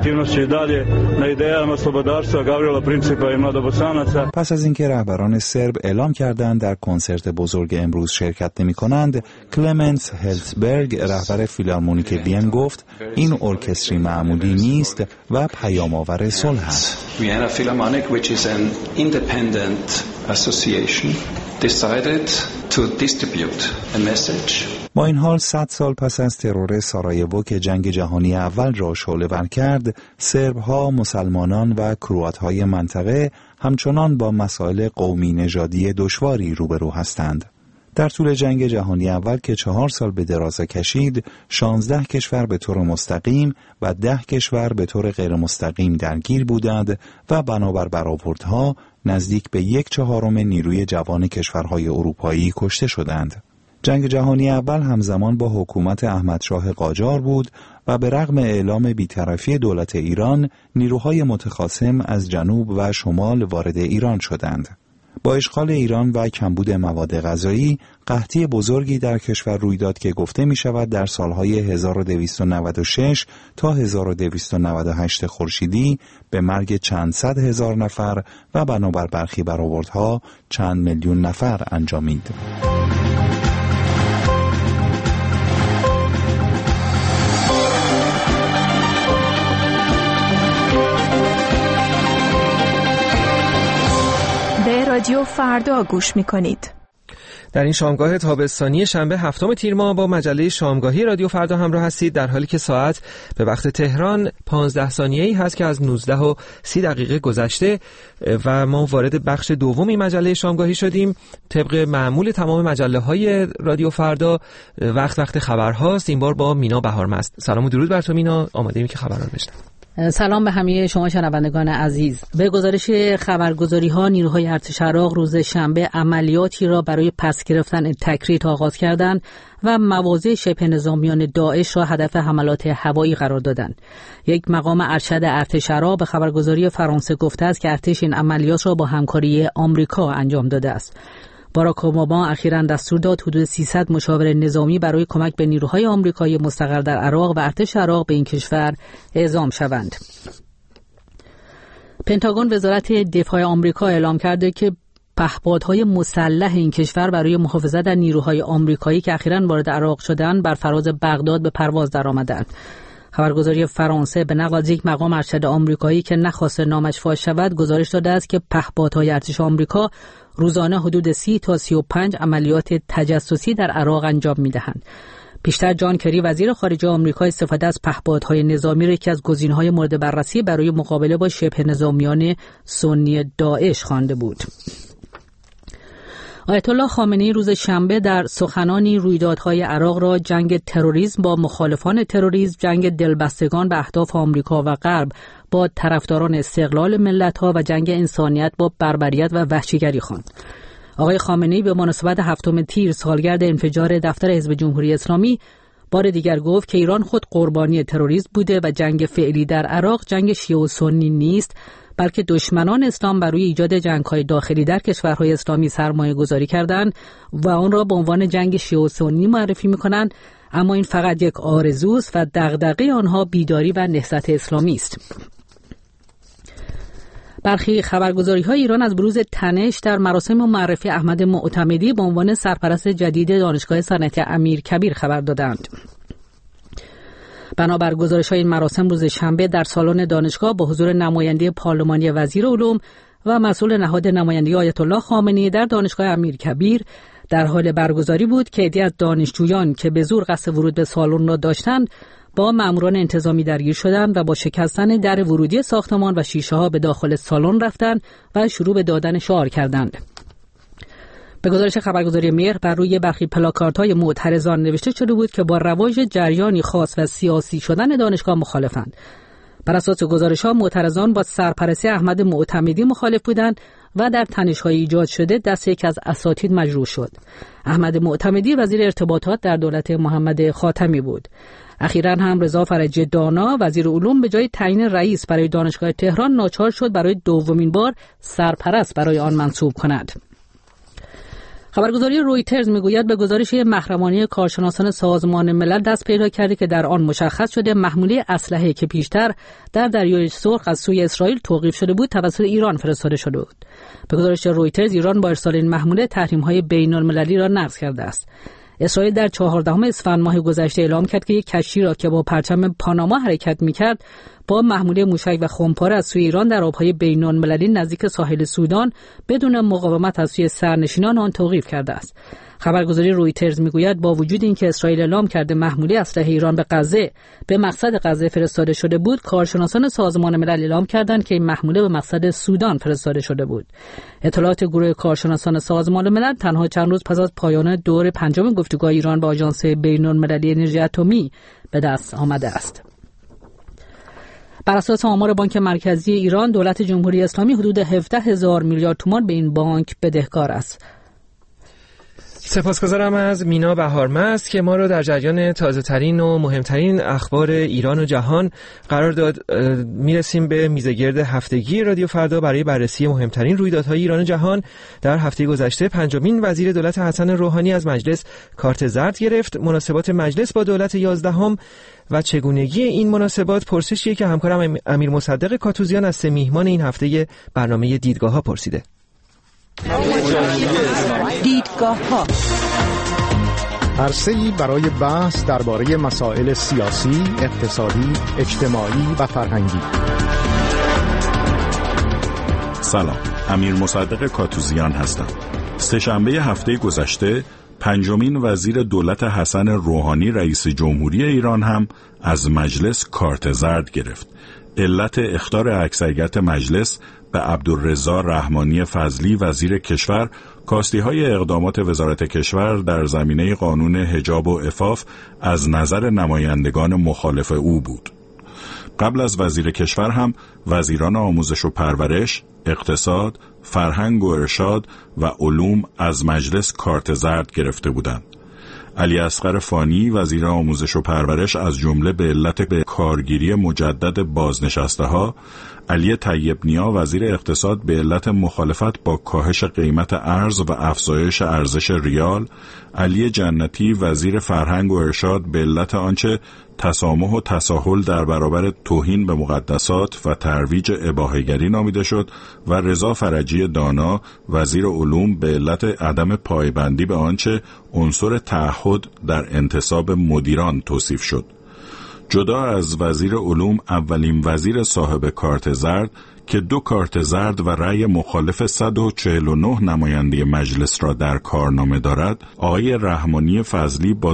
پس از اینکه رهبران سرب اعلام کردند در کنسرت بزرگ امروز شرکت نمی‌کنند، کلمنس هلزبرگ رهبر فیلارمونیک وین گفت این ارکستری معمولی نیست و پیام‌آور صلح است. Vienna Philharmonic, which is an independent association, decided to distribute a message. با این حال 100 سال پس از ترور سارایوو که جنگ جهانی اول را شعله‌ور کرد، سرب‌ها، مسلمانان و کروات‌های منطقه همچنان با مسائل قومی نژادی دشواری روبرو هستند. در طول جنگ جهانی اول که 4 سال به دراز کشید، 16 کشور به طور مستقیم و 10 کشور به طور غیر مستقیم درگیر بودند و بنابر برآوردها نزدیک به 1/4 نیروی جوان کشورهای اروپایی کشته شدند. جنگ جهانی اول همزمان با حکومت احمدشاه قاجار بود و به رغم اعلام بی‌طرفی دولت ایران، نیروهای متخاصم از جنوب و شمال وارد ایران شدند. با اشغال ایران و کمبود مواد غذایی، قحطی بزرگی در کشور روی داد که گفته می شود در سالهای 1296 تا 1298 خورشیدی به مرگ چند صد هزار نفر و بنابر برخی برآوردها چند میلیون نفر انجامید. رادیو فردا گوش می‌کنید. در این شامگاه تابستانی شنبه 7 تیر ماه با مجله شامگاهی رادیو فردا همراه هستید، در حالی که ساعت به وقت تهران 15 ثانیه‌ای هست که از 19:30 گذشته و ما وارد بخش دومی مجله شامگاهی شدیم. طبق معمول تمام مجله‌های رادیو فردا وقت خبرهاست. این بار با مینا بهارمست. سلام و درود بر تو مینا، آماده‌ایم که خبران بشنویم. سلام به همه شما شنوندگان عزیز. به گزارش خبرگزاری‌ها، نیروهای ارتش عراق روز شنبه عملیاتی را برای پس گرفتن تکریت آغاز کردند و مواضع شبه نظامیان داعش را هدف حملات هوایی قرار دادند. یک مقام ارشد ارتش عراق به خبرگزاری فرانسه گفته است که ارتش این عملیات را با همکاری آمریکا انجام داده است. باراک اوباما اخیراً دستور داد حدود 300 مشاور نظامی برای کمک به نیروهای آمریکایی مستقر در عراق و ارتش عراق به این کشور اعزام شوند. پنتاگون وزارت دفاع آمریکا اعلام کرده که پهپادهای مسلح این کشور برای محافظت در نیروهای آمریکایی که اخیراً وارد عراق شدند بر فراز بغداد به پرواز درآمدند. خبرگزاری فرانسه به نقل از یک مقام ارشد آمریکایی که نخواست نامش فاش شود گزارش داده است که پهپادهای ارتش آمریکا روزانه حدود 30 تا 35 عملیات تجسسی در عراق انجام می‌دهند. پیشتر جان کری وزیر خارجه آمریکا استفاده از پهپادهای نظامی را یکی از گزینه‌های مورد بررسی برای مقابله با شبه نظامیان سنی داعش خوانده بود. آیت الله خامنه‌ای روز شنبه در سخنانی رویدادهای عراق را جنگ تروریسم با مخالفان تروریسم، جنگ دلبستگان به اهداف آمریکا و غرب با طرفداران استقلال ملت‌ها و جنگ انسانیت با بربریت و وحشیگری خواند. آقای خامنه‌ای به مناسبت 7 تیر سالگرد انفجار دفتر حزب جمهوری اسلامی بار دیگر گفت که ایران خود قربانی تروریسم بوده و جنگ فعلی در عراق جنگ شیعه و سنی نیست، بلکه دشمنان اسلام بر روی ایجاد جنگ‌های داخلی در کشورهای اسلامی سرمایه‌گذاری کردند و آن را به عنوان جنگ شیعه و سنی معرفی می‌کنند، اما این فقط یک آرزوست و دغدغه آنها بیداری و نهضت اسلامی است. برخی خبرگزاری‌های ایران از بروز تنش در مراسم معرفی احمد معتمدی به عنوان سرپرست جدید دانشگاه صنعتی امیرکبیر خبر دادند. بنابر گزارش‌های این مراسم روز شنبه در سالن دانشگاه با حضور نماینده پارلمانی وزیر علوم و مسئول نهاد نمایندگی آیت الله خامنه‌ای در دانشگاه امیرکبیر در حال برگزاری بود که عده‌ای از دانشجویان که به زور قصد ورود به سالن را داشتند با ماموران انتظامی درگیر شدند و با شکستن در ورودی ساختمان و شیشه‌ها به داخل سالن رفتند و شروع به دادن شعار کردند. به گزارش خبرگزاری مهر بر روی برخی پلاکاردهای معترضان نوشته شده بود که با رواج جریانی خاص و سیاسی شدن دانشگاه مخالفند. بر اساس گزارش‌ها معترضان با سرپرستی احمد معتمدی مخالف بودند و در تنش‌های ایجاد شده دست یک از اساتید مجروح شد. احمد معتمدی وزیر ارتباطات در دولت محمد خاتمی بود. اخیراً هم رضا فرجی دانا وزیر علوم به جای تعیین رئیس برای دانشگاه تهران ناچار شد برای دومین بار سرپرست برای آن منصوب کند. خبرگزاری رویترز میگوید به گزارش محرمانه کارشناسان سازمان ملل دست پیدا کرده که در آن مشخص شده محموله اسلحه که پیشتر در دریای سرخ از سوی اسرائیل توقیف شده بود توسط ایران فرستاده شده بود. به گزارش رویترز ایران با ارسال این محموله تحریم‌های بین‌المللی را نقض کرده است. اسرائیل در 14 اسفند ماه گذشته اعلام کرد که یک کشتی را که با پرچم پاناما حرکت می‌کرد با محموله موشک و خمپاره از سوی ایران در آبهای بین‌المللی نزدیک ساحل سودان بدون مقاومت از سوی سرنشینان آن توقیف کرده است. خبرگزاری رویترز میگوید با وجود اینکه اسرائیل اعلام کرده محموله اسلحه ایران به غزه به مقصد غزه فرستاده شده بود، کارشناسان سازمان ملل اعلام کردند که این محموله به مقصد سودان فرستاده شده بود. اطلاعات گروه کارشناسان سازمان ملل تنها چند روز پس از پایان دور پنجم گفتگوهای ایران با آژانس بین‌المللی انرژی اتمی به دست آمده است. بر اساس آمار بانک مرکزی ایران، دولت جمهوری اسلامی حدود 17,000 میلیارد تومان به این بانک بدهکار است. سپاسگزارم از مینا بهارمست که ما رو در جریان تازه‌ترین و مهمترین اخبار ایران و جهان قرار داد. میرسیم به میزگرد هفتگی رادیو فردا برای بررسی مهمترین رویدادهای ایران و جهان. در هفته گذشته پنجمین وزیر دولت حسن روحانی از مجلس کارت زرد گرفت. مناسبات مجلس با دولت 11 و چگونگی این مناسبات پرسشیه که همکارم امیر مصدق کاتوزیان از سه میهمان این هفته برنامه دیدگاه‌ها پرسیده. دیدگاه‌ها عرصه‌ای برای بحث درباره مسائل سیاسی، اقتصادی، اجتماعی و فرهنگی. سلام، امیر مصدق کاتوزیان هستم. سه‌شنبه هفته گذشته پنجمین وزیر دولت حسن روحانی رئیس جمهوری ایران هم از مجلس کارت زرد گرفت. علت اخطار اکثریت مجلس به عبدالرضا رحمانی فضلی وزیر کشور کاستی‌های اقدامات وزارت کشور در زمینه قانون حجاب و عفاف از نظر نمایندگان مخالف او بود. قبل از وزیر کشور هم وزیران آموزش و پرورش، اقتصاد، فرهنگ و ارشاد و علوم از مجلس کارت زرد گرفته بودند. علی اصغر فانی وزیر آموزش و پرورش از جمله به علت به کارگیری مجدد بازنشسته‌ها، علی طیب نیا وزیر اقتصاد به علت مخالفت با کاهش قیمت ارز و افزایش ارزش ریال، علی جنتی وزیر فرهنگ و ارشاد به علت آنچه تسامح و تساهل در برابر توهین به مقدسات و ترویج اباحه‌گری نامیده شد و رضا فرجی دانا وزیر علوم به علت عدم پایبندی به آنچه عنصر تعهد در انتصاب مدیران توصیف شد. جدا از وزیر علوم، اولین وزیر صاحب کارت زرد که 2 کارت زرد و رأی مخالف 149 نماینده مجلس را در کارنامه دارد، آقای رحمانی فضلی با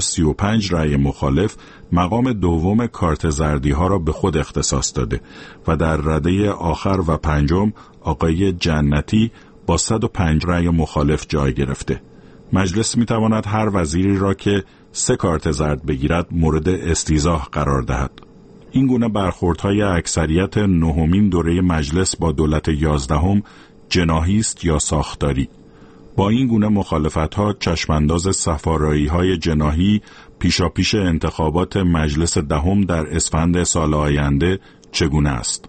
135 رأی مخالف مقام دوم کارت زردی ها را به خود اختصاص داده و در رده آخر و پنجم آقای جنتی با 105 رأی مخالف جای گرفته. مجلس می تواند هر وزیری را که 3 کارت زرد بگیرد مورد استیضاح قرار دهد. این گونه برخوردهای اکثریت نهمین دوره مجلس با دولت 11 جناحی است یا ساختاری. با این گونه مخالفت‌ها چشمانداز صفارایی‌های جناحی پیشاپیش انتخابات مجلس 10 در اسفند سال آینده چگونه است؟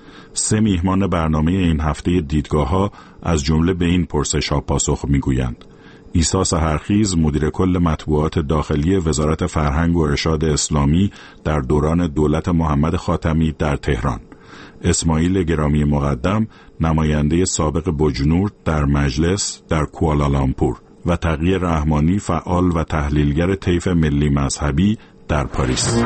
3 میهمان برنامه این هفته دیدگاه‌ها از جمله به این پرسش‌ها پاسخ می‌گویند. عیسی سحرخیز مدیر کل مطبوعات داخلی وزارت فرهنگ و ارشاد اسلامی در دوران دولت محمد خاتمی در تهران، اسماعیل گرامی مقدم نماینده سابق بجنورد در مجلس در کوالالامپور و تقی رحمانی فعال و تحلیلگر طیف ملی مذهبی در پاریس.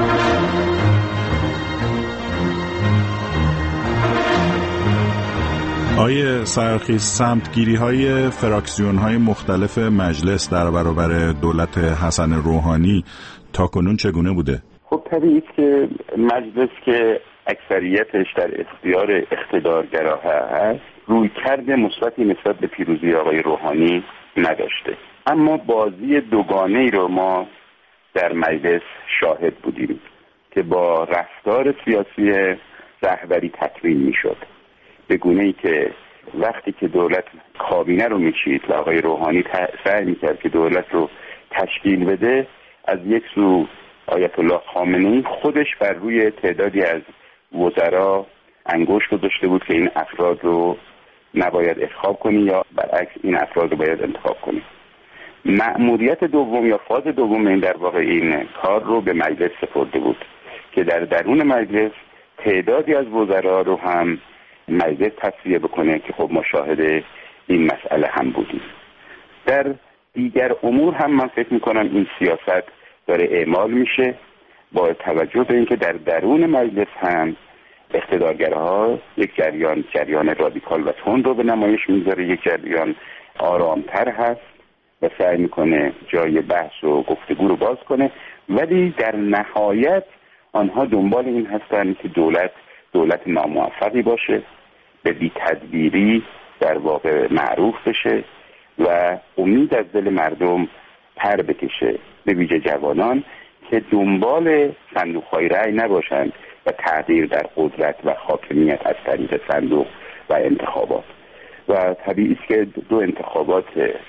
آیه سرخیز، سمتگیری‌های فراکسیون‌های مختلف مجلس در برابر دولت حسن روحانی تاکنون چگونه بوده؟ خب طبیعی است که مجلس که اکثریتش در اختیار اقتدارگراها هست، رویکرد مثبتی نسبت به پیروزی آقای روحانی نداشته. اما بازی دوگانه‌ای رو ما در مجلس شاهد بودیم که با رفتار سیاسی رهبری تکمیل می‌شد. به گونه‌ای که وقتی که دولت کابینه رو میچید و آقای روحانی سعی میکرد که دولت رو تشکیل بده، از یک سو آیت الله خامنه‌ای خودش بر روی تعدادی از وزرا انگشت گذاشته بود که این افراد رو نباید انتخاب کنی یا برعکس این افراد رو باید انتخاب کنی. مأموریت دوم یا فاز دوم این در واقع این کار رو به مجلس سپرده بود که در درون مجلس تعدادی از وزرا رو هم مجلس تصفیه بکنه که خب ما شاهد این مسئله هم بودیم. در دیگر امور هم من فکر میکنم این سیاست داره اعمال میشه با توجه به اینکه در درون مجلس هم اقتدارگراها یک جریان رادیکال و تند رو به نمایش میذاره، یک جریان آرامتر هست و سعی میکنه جای بحث و گفتگو رو باز کنه، ولی در نهایت آنها دنبال این هستن که دولت ناموفقی باشه، به بی‌تدبیری در واقع معروف بشه و امید از دل مردم پر بکشه، به ویژه جوانان که دنبال صندوق‌های رأی نباشند و تغییر در قدرت و حاکمیت از طریق صندوق و انتخابات. و طبیعی است که دو انتخابات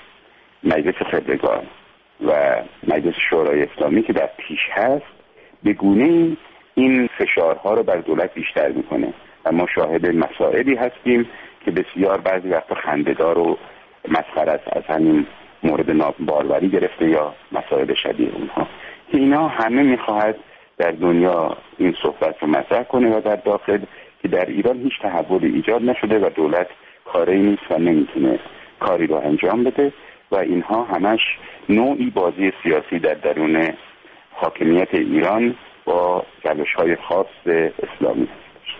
مجلس خبرگان و مجلس شورای اسلامی که در پیش هست به گونه‌ای این فشارها رو بر دولت بیشتر میکنه و ما شاهد مسائلی هستیم که بسیار بعضی وقتا خنده‌دار و مسخره است، از همین مورد ناباروری گرفته یا مسائل شبیه اونها، که اینا همه میخواهد در دنیا این صحبت رو مطرح کنه و در داخل که در ایران هیچ تحول ایجاد نشده و دولت کاری نیست و نمیتونه کاری رو انجام بده و اینها همش نوعی بازی سیاسی در درون حاکمیت ایران با روش‌های خاص اسلامی است.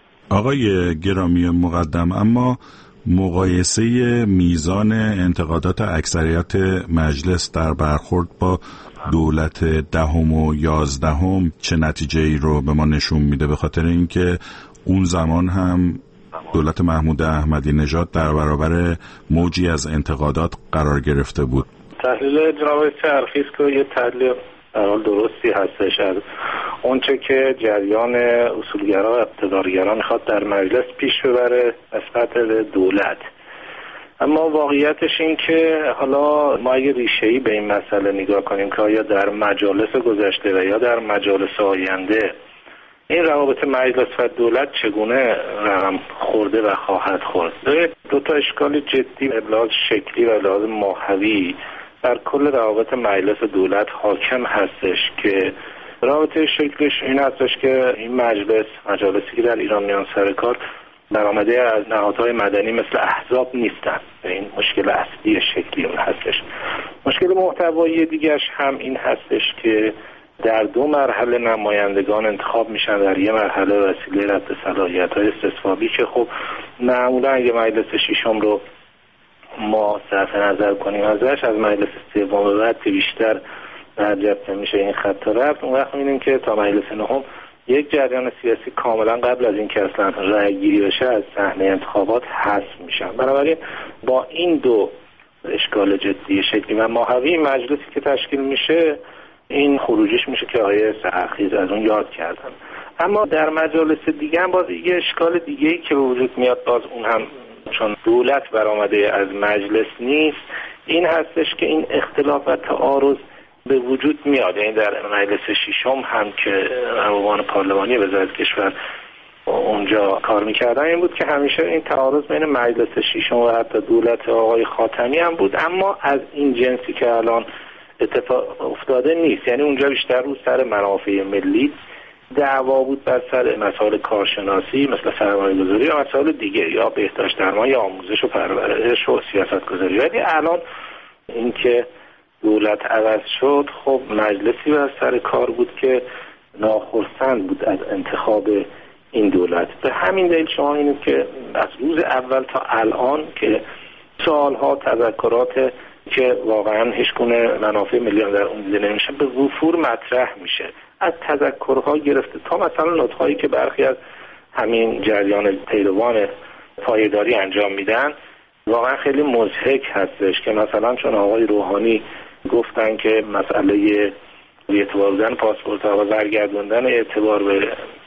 آقای گرامی مقدم، اما مقایسه میزان انتقادات اکثریت مجلس در برخورد با دولت دهم و 11 چه نتیجه‌ای رو به ما نشون میده؟ به خاطر اینکه اون زمان هم دولت محمود احمدی نژاد در برابر موجی از انتقادات قرار گرفته بود. تحلیل جناب چرخی که یه تحلیل درستی هستش از اونچه که جریان اصولگرا و اقتدارگرا میخواد در مجلس پیش ببره نسبت به دولت. اما واقعیتش این که حالا ما اگه ریشه‌ای به این مسئله نگاه کنیم که آیا در مجالس گذشته و یا در مجالس آینده این روابط مجلس و دولت چگونه رقم خورده و خواهد خورد. دو تا اشکال جدی به لحاظ شکلی و لحاظ ماهوی در کل روابط مجلس و دولت حاکم هستش که رابطه شکلش این هستش که این مجالسی که در ایران میان سر کار برآمده از نهادهای مدنی مثل احزاب نیستن. این مشکل اصلی شکلی اون هستش. مشکل محتوایی دیگرش هم این هستش که در دو مرحله نمایندگان انتخاب میشن، در یه مرحله وسیله رد صلاحیت‌های استصوابی که خب معمولا اگه مجلس ششم رو ما صرف نظر کنیم ازش، از مجلس سوم به بعد بیشتر برجسته میشه این خط رفت. اون وقت می‌بینیم که تا مجلس نهم یک جریان سیاسی کاملا قبل از اینکه اصلا رأی گیری بشه از صحنه انتخابات حذف میشن. بنابراین با این دو اشکال جدی شکلی و ماهوی مجلسی که تشکیل میشه این خروجیش میشه که آیه سرخیز از اون یاد کردن. اما در مجالس دیگه هم باز یه اشکال دیگه‌ای که به وجود میاد، باز اون هم چون دولت برآمده از مجلس نیست، این هستش که این اختلاف و تعارض به وجود میاد. یعنی در مجلس ششم هم که روابط پارلمانی وزارت کشور اونجا کار میکردن این بود که همیشه این تعارض بین مجلس ششم و حتی دولت آقای خاتمی هم بود، اما از این جنسی که الان اتفاق افتاده نیست. یعنی اونجا بیشتر رو سر منافع ملی دعوا بود، بر سر مسائل کارشناسی مثل سرمایه‌گذاری یا مسائل دیگه یا بهداشت درمان یا آموزش و پرورش و سیاست‌گذاری. ولی الان اینکه دولت عوض شد، خب مجلسی بر سر کار بود که ناخرسند بود از انتخاب این دولت. به همین دلیل شما اینید که از روز اول تا الان که سالها تذکرات که واقعا هیچ گونه منافع ملی در اون دیده نمیشه به وفور مطرح میشه، از تذکرها گرفته تا مثلا نطقهایی که برخی از همین جریان پیروان پایداری انجام میدن، واقعا خیلی مضحک هستش که مثلا چون آقای روحانی گفتن که مسئله اعتبار بودن پاسپورت ها و برگردوندن اعتبار به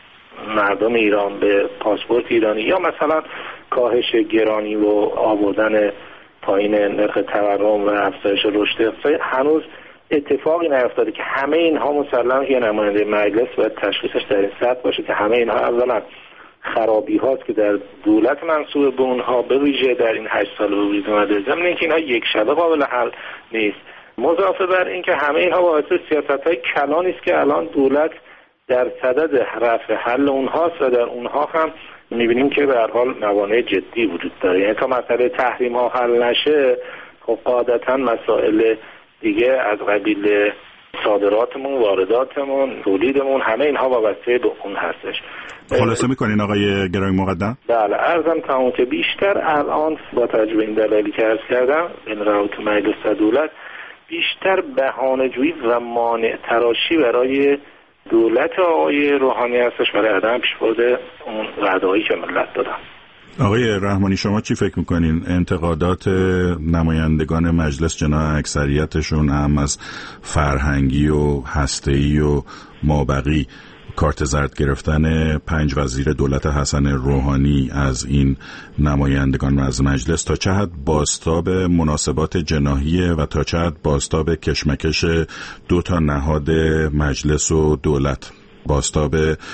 مردم ایران به پاسپورت ایرانی یا مثلا کاهش گرانی و آوردن پایین نرخ تورم و افزایش رشد اقتصادی، هنوز اتفاقی نیفتاده که همه اینها مسلماً یه نماینده مجلس باید تشخیصش در این سطح باشه که همه اینها اولا خرابی هاست که در دولت منصوب به اونها به ویژه در این 8 سال به وجود اومده، ضمن اینکه اینها یک شبه قابل حل نیست. مضافه بر این که همه اینها باعث سیاست‌های کلانی است که الان دولت در صدد رفع حل اونهاست و در اونها هم می‌بینیم که به هر حال موانع جدی وجود داره. یعنی تا مسئله تحریم ها حل نشه، خب قاعدتاً مسائل دیگه از قبیل صادراتمون، وارداتمون، تولیدمون، همه اینها وابسته به اون هستش. خلاصه میکنین آقای گرامی مقدم؟ بله، عرضم تمام که بیشتر الان با توجه به این دلایلی که عرض کردم، این روابط مجلس و دولت بیشتر بهانه‌جویی و مانع تراشی برای دولت آقای روحانی هستش برای عدم پیشبرد اون وعده‌هایی که ملت دادن. آقای رحمانی شما چی فکر میکنین؟ انتقادات نمایندگان مجلس جناح اکثریتشون هم از فرهنگی و هسته‌ای و مابقی کارت زرد گرفتن 5 وزیر دولت حسن روحانی از این نمایندگان از مجلس تا چه حد بازتاب مناسبات جناحیه و تا چه حد بازتاب کشمکش 2 تا نهاد مجلس و دولت، بازتاب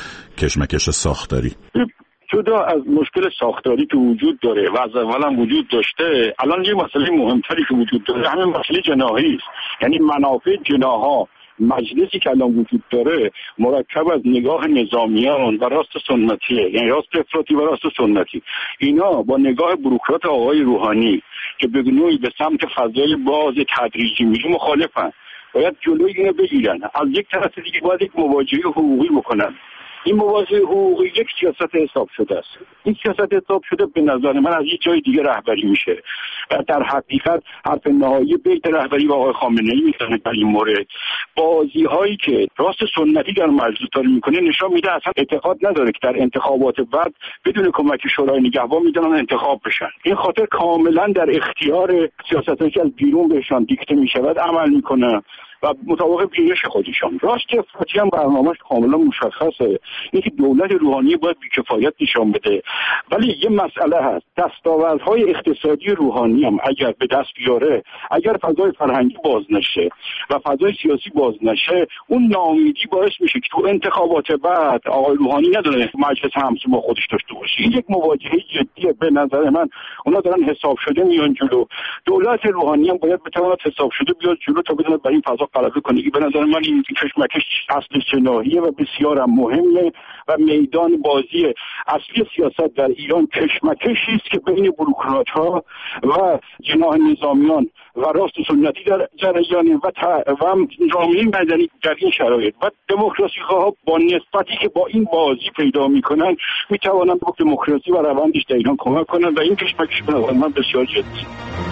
کشمکش ساختاری؟ جدا از مشکل ساختاری که وجود داره و از اول هم وجود داشته، الان یه مسئله مهمتری که وجود داره همین مسئله جناحی است. یعنی منافع جناح‌ها، مجلسی که الان وجود داره مرکب از نگاه نظامیان و راست سنتیه، یعنی راست افراطی و راست سنتی. اینا با نگاه بروکرات آقای روحانی که به نوعی به سمت فضای باز تدریجی میره مخالفن. باید جلوی اینو بگیرن. از یک طرف دیگه باید یک مواجهه حقوقی بکنن. این مواجهه حقوقی یک سیاست حساب شده است. این سیاست حساب شده به نظر من از یک جای دیگه رهبری میشه و در حقیقت حرف نهایی بیت رهبری و آقای خامنه‌ای میزنه در این مورد. بازی هایی که راست سنتی در مجلس داره میکنه نشان میده اصلا اعتقاد نداره که در انتخابات بعد بدون کمک شورای نگهبان میتونن انتخاب بشن. این خاطر کاملا در اختیار سیاستایی که از بیرون بهشان دیکته میشود عمل میکنه و مطابق بینش خودشان. راست افراطی هم برنامه‌اش کاملا مشخصه، اینکه دولت روحانی باید بی‌کفایت نشان بده. ولی یه مسئله هست، دستاوردهای اقتصادی روحانی هم اگر به دست بیاره، اگر فضای فرهنگی باز نشه و فضای سیاسی باز نشه، اون ناامیدی باعث میشه که تو انتخابات بعد آقای روحانی نداره مجلس همسو با خودش داشته باشه. این یک مواجهه جدیه به نظر من. اونا دارن حساب شده میان جلو. دولت روحانی هم باید بتواند حساب شده بیاد جلو تا بتونه بر این فضا غلبه کنه. به نظر من این کشمکش اصل جناحیه و بسیار هم مهمه و میدان بازی اصلی سیاست در ایران کشمکشی است که بین بروکرات‌ها و جناح نظامیان و راست سنتی در جریان و جامعه مدنی در این شرایط و دموکراسی‌خواها با نسبتی که با این بازی پیدا می‌کنن می‌توانند به دموکراسی و روندش در ایران کمک کنند و این کشمکش به نظر من بسیار جدی.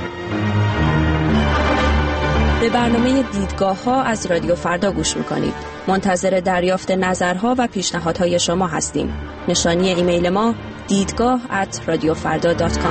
به برنامه دیدگاه‌ها از رادیو فردا گوش می‌کنید. منتظر دریافت نظرها و پیشنهادهای شما هستیم. نشانی ایمیل ما دیدگاه@radiofarda.com.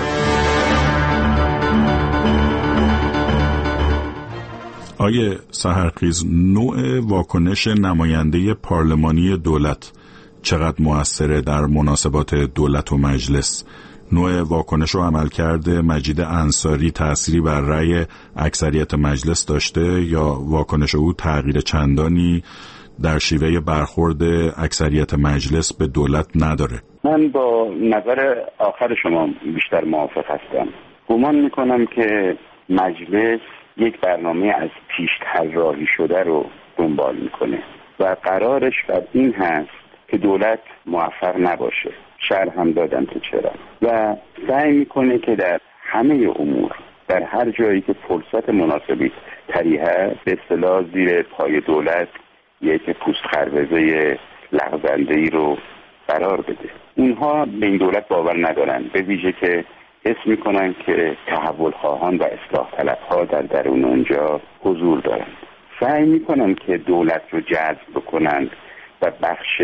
آیه سحرخیز، نوع واکنش نماینده پارلمانی دولت چقدر مؤثره در مناسبات دولت و مجلس؟ نوع واکنش و عملکرد مجید انصاری تأثیری بر رأی اکثریت مجلس داشته یا واکنش او تغییر چندانی در شیوه برخورد اکثریت مجلس به دولت نداره؟ من با نظر آخر شما بیشتر موافق هستم. گمان میکنم که مجلس یک برنامه از پیش طراحی شده رو دنبال میکنه و قرارش بر این هست که دولت موفق نباشه. شرح هم دادم که چرا، و سعی میکنه که در همه امور، در هر جایی که فرصت مناسبی تری هست، به اصطلاح زیر پای دولت یک پوست خربزه لغزنده‌ای رو قرار بده. اونها به این دولت باور ندارن، به ویژه که حس میکنن که تحول خواهان و اصلاح طلبها در درون اونجا حضور دارن. سعی میکنن که دولت رو جذب بکنن و بخش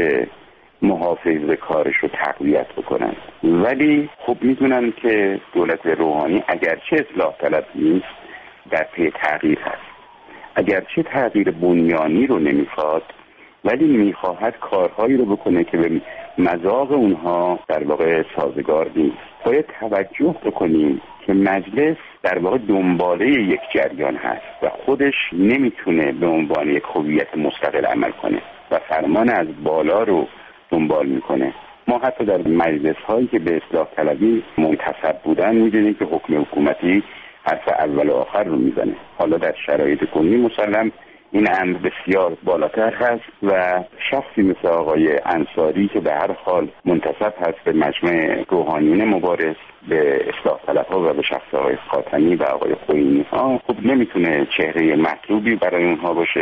محافظه کارش رو تقویت بکنن، ولی خب میدونن که دولت روحانی اگرچه اصلاح طلب نیست در پی تغییر هست، اگرچه تغییر بنیانی رو نمیخواد ولی میخواهد کارهایی رو بکنه که به مذاق اونها در واقع سازگار نیست. باید توجه بکنیم که مجلس در واقع دنباله یک جریان هست و خودش نمیتونه به عنوان یک هویت مستقل عمل کنه و فرمان از بالا رو دنبال میکنه. ما حتی در مجلس هایی که به اصلاح طلبی منتصب بودن میدونیم که حکم حکومتی حرف اول و آخر رو میزنه. حالا در شرایط کنونی مسلم این امر بسیار بالاتر هست و شخصی مثل آقای انصاری که به هر حال منتصب هست به مجمع روحانیون مبارز، به اصلاح طلبها و به شخص آقای خاتمی و آقای خوئینی ها، خب نمیتونه چهره مطلوبی برای اونها باشه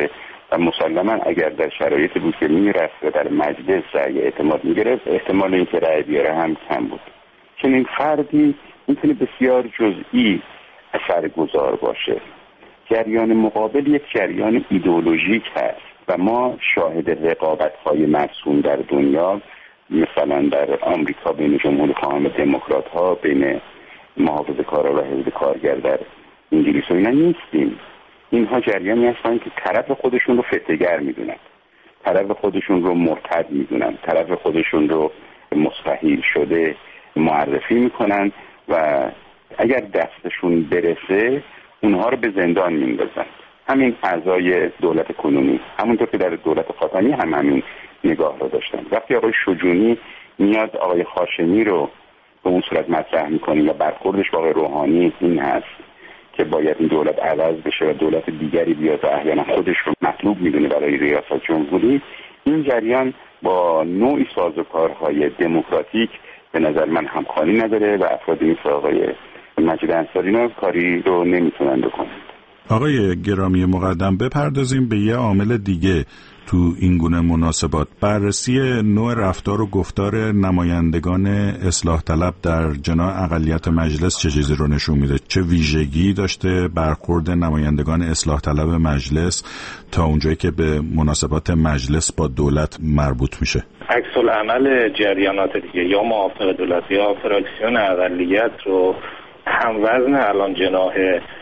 و مسلما اگر در شرایط بود که میرفت و در مجلس رأی اعتماد میگرفت، احتمال اینکه رأی بیاره هم کم بود. چنین فردی میتونه بسیار جزئی اثرگذار باشه. جریان مقابل یک جریان ایدئولوژیک هست و ما شاهد رقابت‌های مرسوم در دنیا، مثلا در آمریکا بین جمهوری خواهان و دموکرات ها، بین محافظه‌کارا و حزب کارگر در انگلیس و اینا نیستیم. اینها جریانی هستن که طرف خودشون رو فتنه‌گر میدونن، طرف خودشون رو مرتد میدونن، طرف خودشون رو مستحیل شده معرفی میکنن و اگر دستشون برسه اونها رو به زندان میندازن. همین اعضای دولت کنونی، همونطور که در دولت خاتمی هم همین نگاه رو داشتن. وقتی آقای شجونی میاد آقای خاشمی رو به اون صورت مطرح میکنه و برخوردش با آقای روحانی این هست که باید این دولت عوض بشه و دولت دیگری بیاد و احیانا خودش رو مطلوب میدونه برای ریاست جمهوری، این جریان با نوعی سازوکارهای دموکراتیک به نظر من همخوانی نداره و افرادی مثل آقای مجید انصاری کاری رو نمیتونن بکنن. آقای گرامی مقدم، بپردازیم به یه عامل دیگه تو این گونه مناسبات. بررسی نوع رفتار و گفتار نمایندگان اصلاح طلب در جناح اقلیت مجلس چه چیزی رو نشون میده؟ چه ویژگی داشته برخورد نمایندگان اصلاح طلب مجلس تا اونجایی که به مناسبات مجلس با دولت مربوط میشه؟ عکس العمل جریانات دیگه، یا موافق دولت یا فراکسیون اقلیت رو هم وزن الان جناح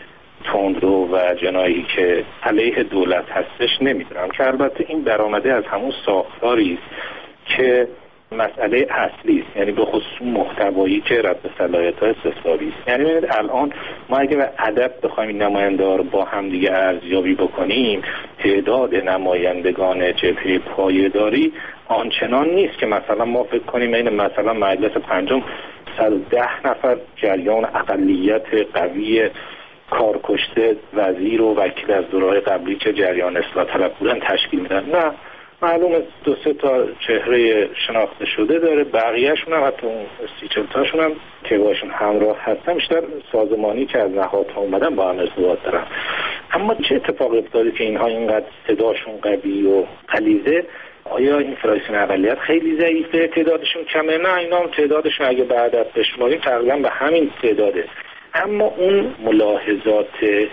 تندرو و جناحی که علیه دولت هستش نمیدونم، که البته این برآمده از همون ساختاری است که مسئله اصلی است، یعنی به خصوص محتوایی که رد صلاحیت‌ها استثبابی است. یعنی ببینید الان ما اگه به ادب بخوایم این نماینده‌ها رو با هم دیگه ارزیابی بکنیم، تعداد نمایندگان جبهه پایه‌داری آنچنان نیست که مثلا ما فکر کنیم این مثلا مجلس پنجم 110 نفر جریان اقلیت قوی کارکشته وزیر و وکیل از دوره‌های قبلی که جریان اصلاح طلب بودن تشکیل میدن. نه، معلومه 2-3 تا چهره شناخته شده داره، بقیه‌شون هم حتی اون 30-40 تاشون هم که باشون همراه هستن بیشتر سازمانی که از نهادها اومدن با هم ارتباط دارن. اما چه اتفاقی افتاده که اینها اینقدر صداشون قوی و غلیظه؟ آیا این فراکسیون اقلیت خیلی ضعیفه، تعدادشون کمه؟ نه، اینا هم تعدادشون اگه به عدد بشماریم تقریبا به همین تعداده. اما اون ملاحظات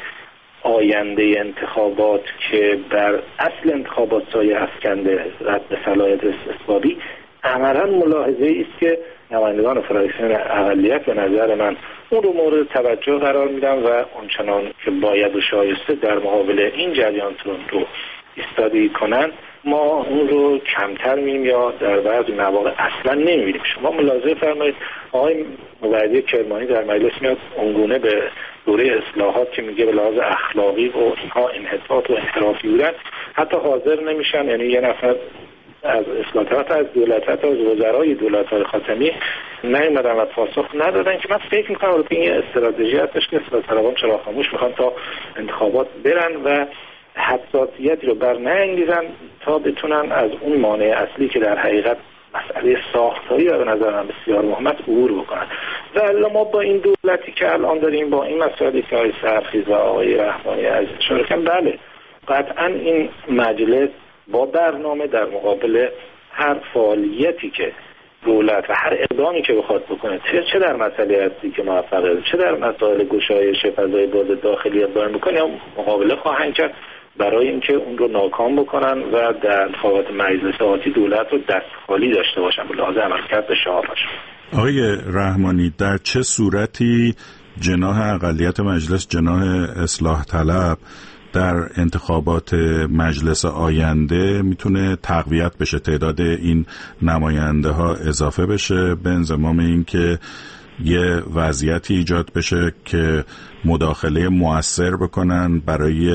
آینده انتخابات که بر اصل انتخابات سایه افکنده، رد صلاحیت استثبابی، عملاً ملاحظه است که نمایندگان فراکسیون اقلیت به نظر من اون رو مورد توجه قرار میدن و اونچنان که باید و شایسته در مقابل این جریان رو ایستادگی کنن. ما اون رو کمتر می‌بینیم یا در بعضی مواقع اصلا نمی‌بینیم. شما ملاحظه فرمایید آقای موعظی کرمانی در مجلس میاد اونگونه به دوره اصلاحات که میگه به لحاظ اخلاقی و اینها انحطاط و انحرافی بودن حتی حاضر نمیشن، یعنی یه نفر از اصلاحات از دولت حتی از وزرای دولت‌های خاتمی نیومدن و پاسخ ندادن، که من فکر می‌کنم که این استراتژی هستش که اصلاح طلبان چرا خاموش میخوان تا انتخابات برن و حساسیتی رو بر نانگیزن تا بتونن از اون مانع اصلی که در حقیقت مسئله ساختاری به نظر من بسیار مهمه عبور بکنن. و الا ما با این دولتی که الان داریم، با این مسائلی که آقای سرخیز و آقای رحمانی عزیز اشاره کردن، بله قطعا این مجلس با برنامه در مقابل هر فعالیتی که دولت و هر اقدامی که بخواد بکنه، چه در مسئله هستی که موفقه، چه در مسائل گشایش فضای باز داخلی اقدام بکنه، مقابله خواهند کرد برای اینکه اون رو ناکام بکنن و در انتخابات مجلس آتی دولت رو دست خالی داشته باشن به لحاظ عملکرد شعارش. آقای رحمانی، در چه صورتی جناح اقلیت مجلس، جناح اصلاح طلب، در انتخابات مجلس آینده میتونه تقویت بشه، تعداد این نماینده ها اضافه بشه به انضمام این که یه وضعیتی ایجاد بشه که مداخله مؤثر بکنن برای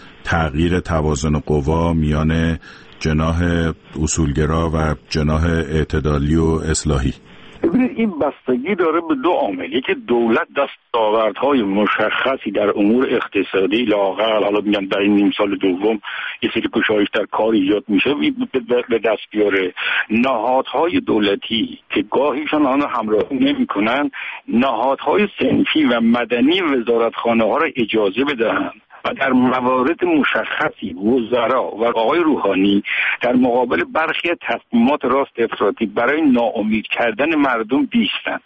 تغییر توازن قوا میان جناح اصولگرا و جناح اعتدالی و اصلاحی؟ ببینید این بستگی داره به دو عامل. یکی دولت دستاوردهای مشخصی در امور اقتصادی لااقل حالا میگم در این نیم سال دوم یه سری گشایش در کار ایجاد میشه به دست بیاره. نهادهای دولتی که گاهیشان آنها همراهی نمیکنن، نهادهای صنفی و مدنی وزارتخانه ها را اجازه بدهند و در موارد مشخصی وزرا و آقای روحانی در مقابل برخی تصمیمات راست افراطی برای ناامید کردن مردم بیستند.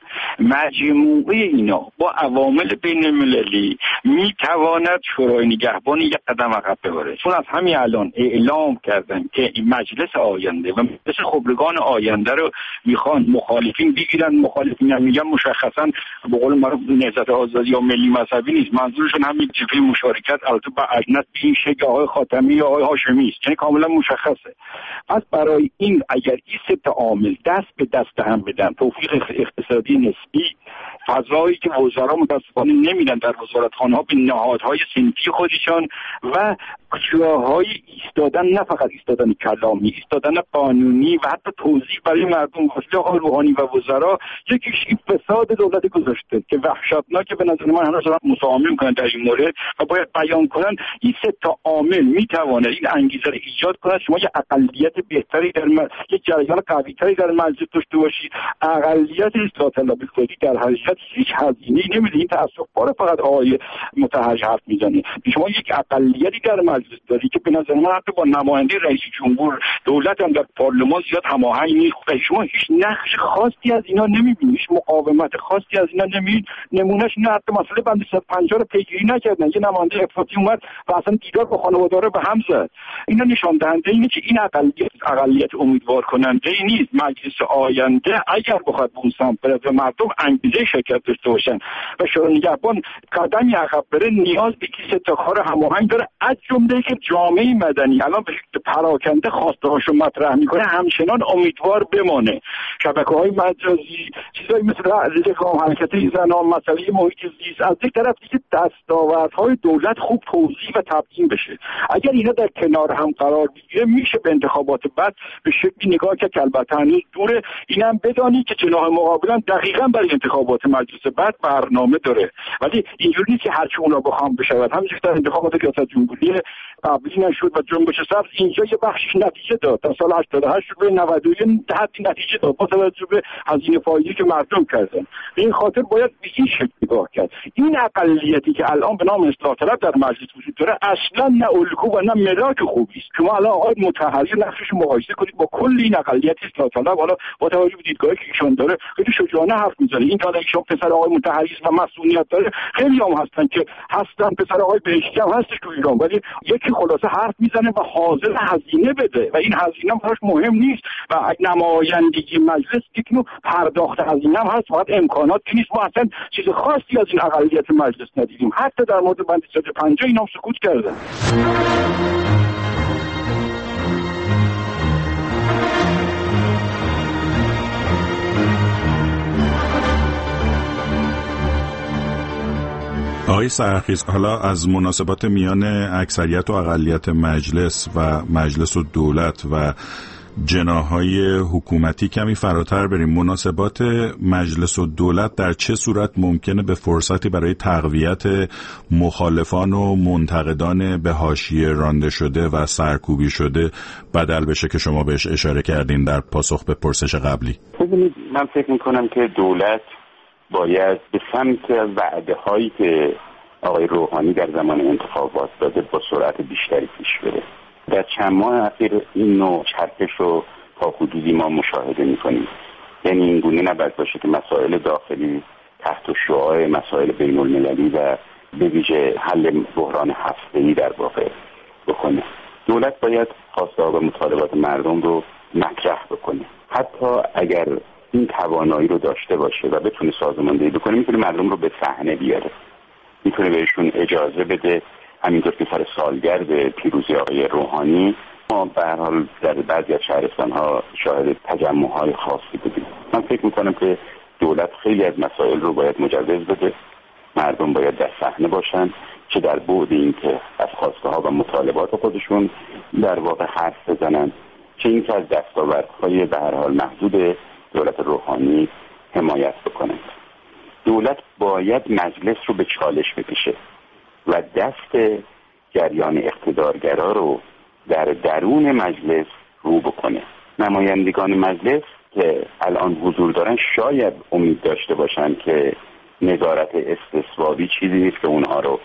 مجموعه اینا با عوامل بین المللی میتواند شورای نگهبان یک قدم عقب ببره، چون از همین الان اعلام کردن که این مجلس آینده و مجلس خبرگان آینده رو میخوان مخالفین بگیرن. مخالفین هم میگن مشخصا به قول معروف نهضت آزادی یا ملی مذهبی نیست، منظورشون همین جبهه مشارکت البته با اجنت به این شکل آقای خاتمی یا آقای هاشمی است، یعنی کاملا مشخصه. پس برای این اگر این سه تا عامل دست به دست هم بدن، توفیق اقتصادی نسبی، فضایی که وزرا متاسفانه نمیدن در وزارتخانه‌ها به نهادهای صنفی خودشان و جاهای ایستادن، نه فقط ایستادن کلامی، ایستادن قانونی و حتی توضیح برای مردم واسه آقای روحانی و وزرا، یکیش این فساد دولت گذاشته که وحشتناکه. به نظر من هنوز مساهمه میکنن در این مورد و باید بیان کنن این سه تا عامل میتواند این انگیزه رو ایجاد کنه شما یه اقلیت بهتری در یک جریان قوی‌تری در مجلس داشته باشی. اقلیت اصلاح طلب اقتصادی در حقیقت هیچ هزینه‌ای نمیده، این تأسف باره فقط آقای مطهری حرف میزنه. شما یک اقلیتی در مجلس داری که به نظر من حتی با نماینده رئیس جمهور دولت هم در پارلمان زیاد هماهنگ نیست. شما هیچ نقش خاصی از اینا نمیبینید، هیچ مقاومت خاصی از اینا نمیبینید. نمونهش نه، حتی مسئله بند 150 رو پیگیری نکردن. یه نماینده افراطی اومد و اصلا دیدار با خانواده‌ها به هم زد. اینا نشان دهنده اینه که این اقلیت امیدوار کننده ای نیست. مجلس آینده اگر بخواد به اون سمت بره و مردم انگیزه شرکت داشته باشن و شورای نگهبان قدمی عقب بره، نیاز به سه تا کار هماهنگ داره، از جمله که جامعه مدنی الان به شکل پراکنده خواسته‌هاشو مطرح میکنه همچنان امیدوار بمانه. شبکه‌های مجازی، چیزایی مثل رقم حرکت زنان، مسئله محیط زیست، از یک طرف دیگه دستاوردهای دولت خوب توضیح و تبیین بشه. اگر اینا در کنار هم قرار بگیره میشه به انتخابات بعد به شکلی نگاه کرد که البته هنوز دوره. اینم بدانی که جناح مقابلم دقیقاً برای انتخابات مجلس بعد برنامه داره، ولی اینجوری نیست که هر چی اونا بخوام بشود. همینجوری در انتخابات ریاست جمهوری قبلی نشد و جنبش سبز اینجا یه بخشش نتیجه داد، تا سال 88 به 91 حدی نتیجه داد با توجه به هزینه فایده‌ای که مردم کردن. به این خاطر باید به این شکل نگاه کرد. این اقلیتی که الان به نام اصلاح طلب در مجلس وجود داره اصلا نه الگو و نه ملاک خوبی است. شما الان آقای مطهری نقشش مقایسه کنید با کل این اقلیت اصلاح طلب، حالا با توجه به دیدگاهی که ایشون داره خیلی شجاعانه حرف میزنه. این که ایشون پسر آقای مطهری و مسئولیت داره، خیلی هم هستن که هستن پسر آقای بهشتی هم هستش تو ایران، ولی یکی خلاصه حرف میزنه و حاضر هزینه بده و این هزینه براش مهم نیست و نمایندگی مجلس یک نوع پرداخت هزینه هم هست، فقط امکانات نیست. ما اصلا چیز خاصی از این اقلیت مجلس ندیدیم، حتی در مورد بند 150 اینا هم سکوت کردن. آقای سحرخیز، حالا از مناسبات میان اکثریت و اقلیت مجلس و مجلس و دولت و جناح‌های حکومتی کمی فراتر بریم. مناسبات مجلس و دولت در چه صورت ممکنه به فرصتی برای تقویت مخالفان و منتقدان به حاشیه رانده شده و سرکوبی شده بدل بشه که شما بهش اشاره کردین در پاسخ به پرسش قبلی؟ ببینید، من فکر میکنم که دولت باید به سمت وعده هایی که آقای روحانی در زمان انتخابات داده با سرعت بیشتری پیش بره. در چند ماه اخیر این نوع چرخش رو تا حدودی ما مشاهده میکنیم. یعنی این گونه نباید باشه که مسائل داخلی تحت شعاع مسائل بین المللی و به ویژه حل بحران هسته‌ای در واقع بکنه. دولت باید خواسته ها و مطالبات مردم رو مطرح بکنه. حتی اگر این توانایی رو داشته باشه و بتونه سازماندهی بکنه، میتونه مردم رو به صحنه بیاره، میتونه بهشون اجازه بده. همینطور که سر سالگرد پیروزی آقای روحانی ما به هر حال در بعضی از شهرستان‌ها شاهد تجمع‌های خاصی بودیم. من فکر میکنم که دولت خیلی از مسائل رو باید مجوز بده، مردم باید در صحنه باشن، چه در بعد این که از خواسته‌ها و مطالبات خودشون در واقع حرف بزنن، چه این که از دستاوردهای به هر حال محدود دولت روحانی حمایت بکنند. دولت باید مجلس رو به چالش بکشه و دست جریان اقتدارگرا رو در درون مجلس رو بکنه. نمایندگان مجلس که الان حضور دارن شاید امید داشته باشن که نظارت استثبابی چیزی نیست که اونها رو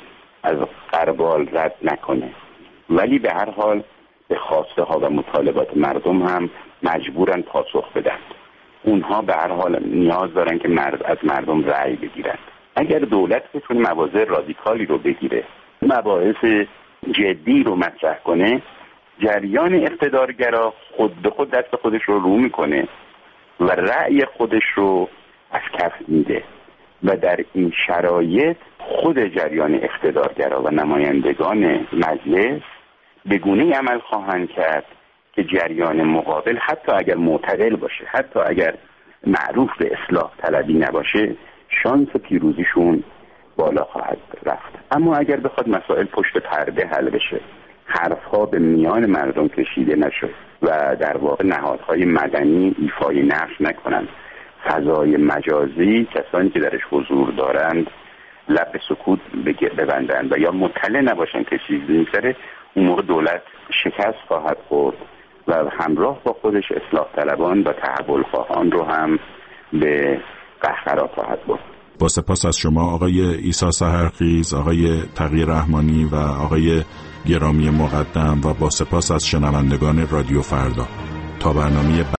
از غربال رد نکنه، ولی به هر حال به خواسته ها و مطالبات مردم هم مجبورن پاسخ بدن. اونها به هر حال نیاز دارن که از مردم رأی بگیرن. اگر دولت بتونه مواضع رادیکالی رو بگیره، مباحث جدی رو مطرح کنه، جریان اقتدارگرا خود به خود دست خودش رو میکنه و رأی خودش رو از کف میده و در این شرایط خود جریان اقتدارگرا و نمایندگان مجلس به گونه‌ای عمل خواهند کرد که جریان مقابل حتی اگر معتدل باشه، حتی اگر معروف به اصلاح طلبی نباشه، شانس پیروزیشون بالا خواهد رفت. اما اگر بخواد مسائل پشت پرده حل بشه، حرفها به میان مردم کشیده نشه و در واقع نهادهای مدنی ایفای نقش نکنند، فضای مجازی کسانی که درش حضور دارند لب به سکوت ببندند و یا مطلع نباشن که چیزی می‌گذره، اون موقع دولت شکست خواهد خورد و همراه با خودش اصلاح طلبان و تحول خواهان رو هم به قهقرا خواهد برد. با سپاس از شما آقای عیسی سحرخیز، آقای تقی رحمانی و آقای گرامی مقدم و با سپاس از شنوندگان رادیو فردا. تا برنامه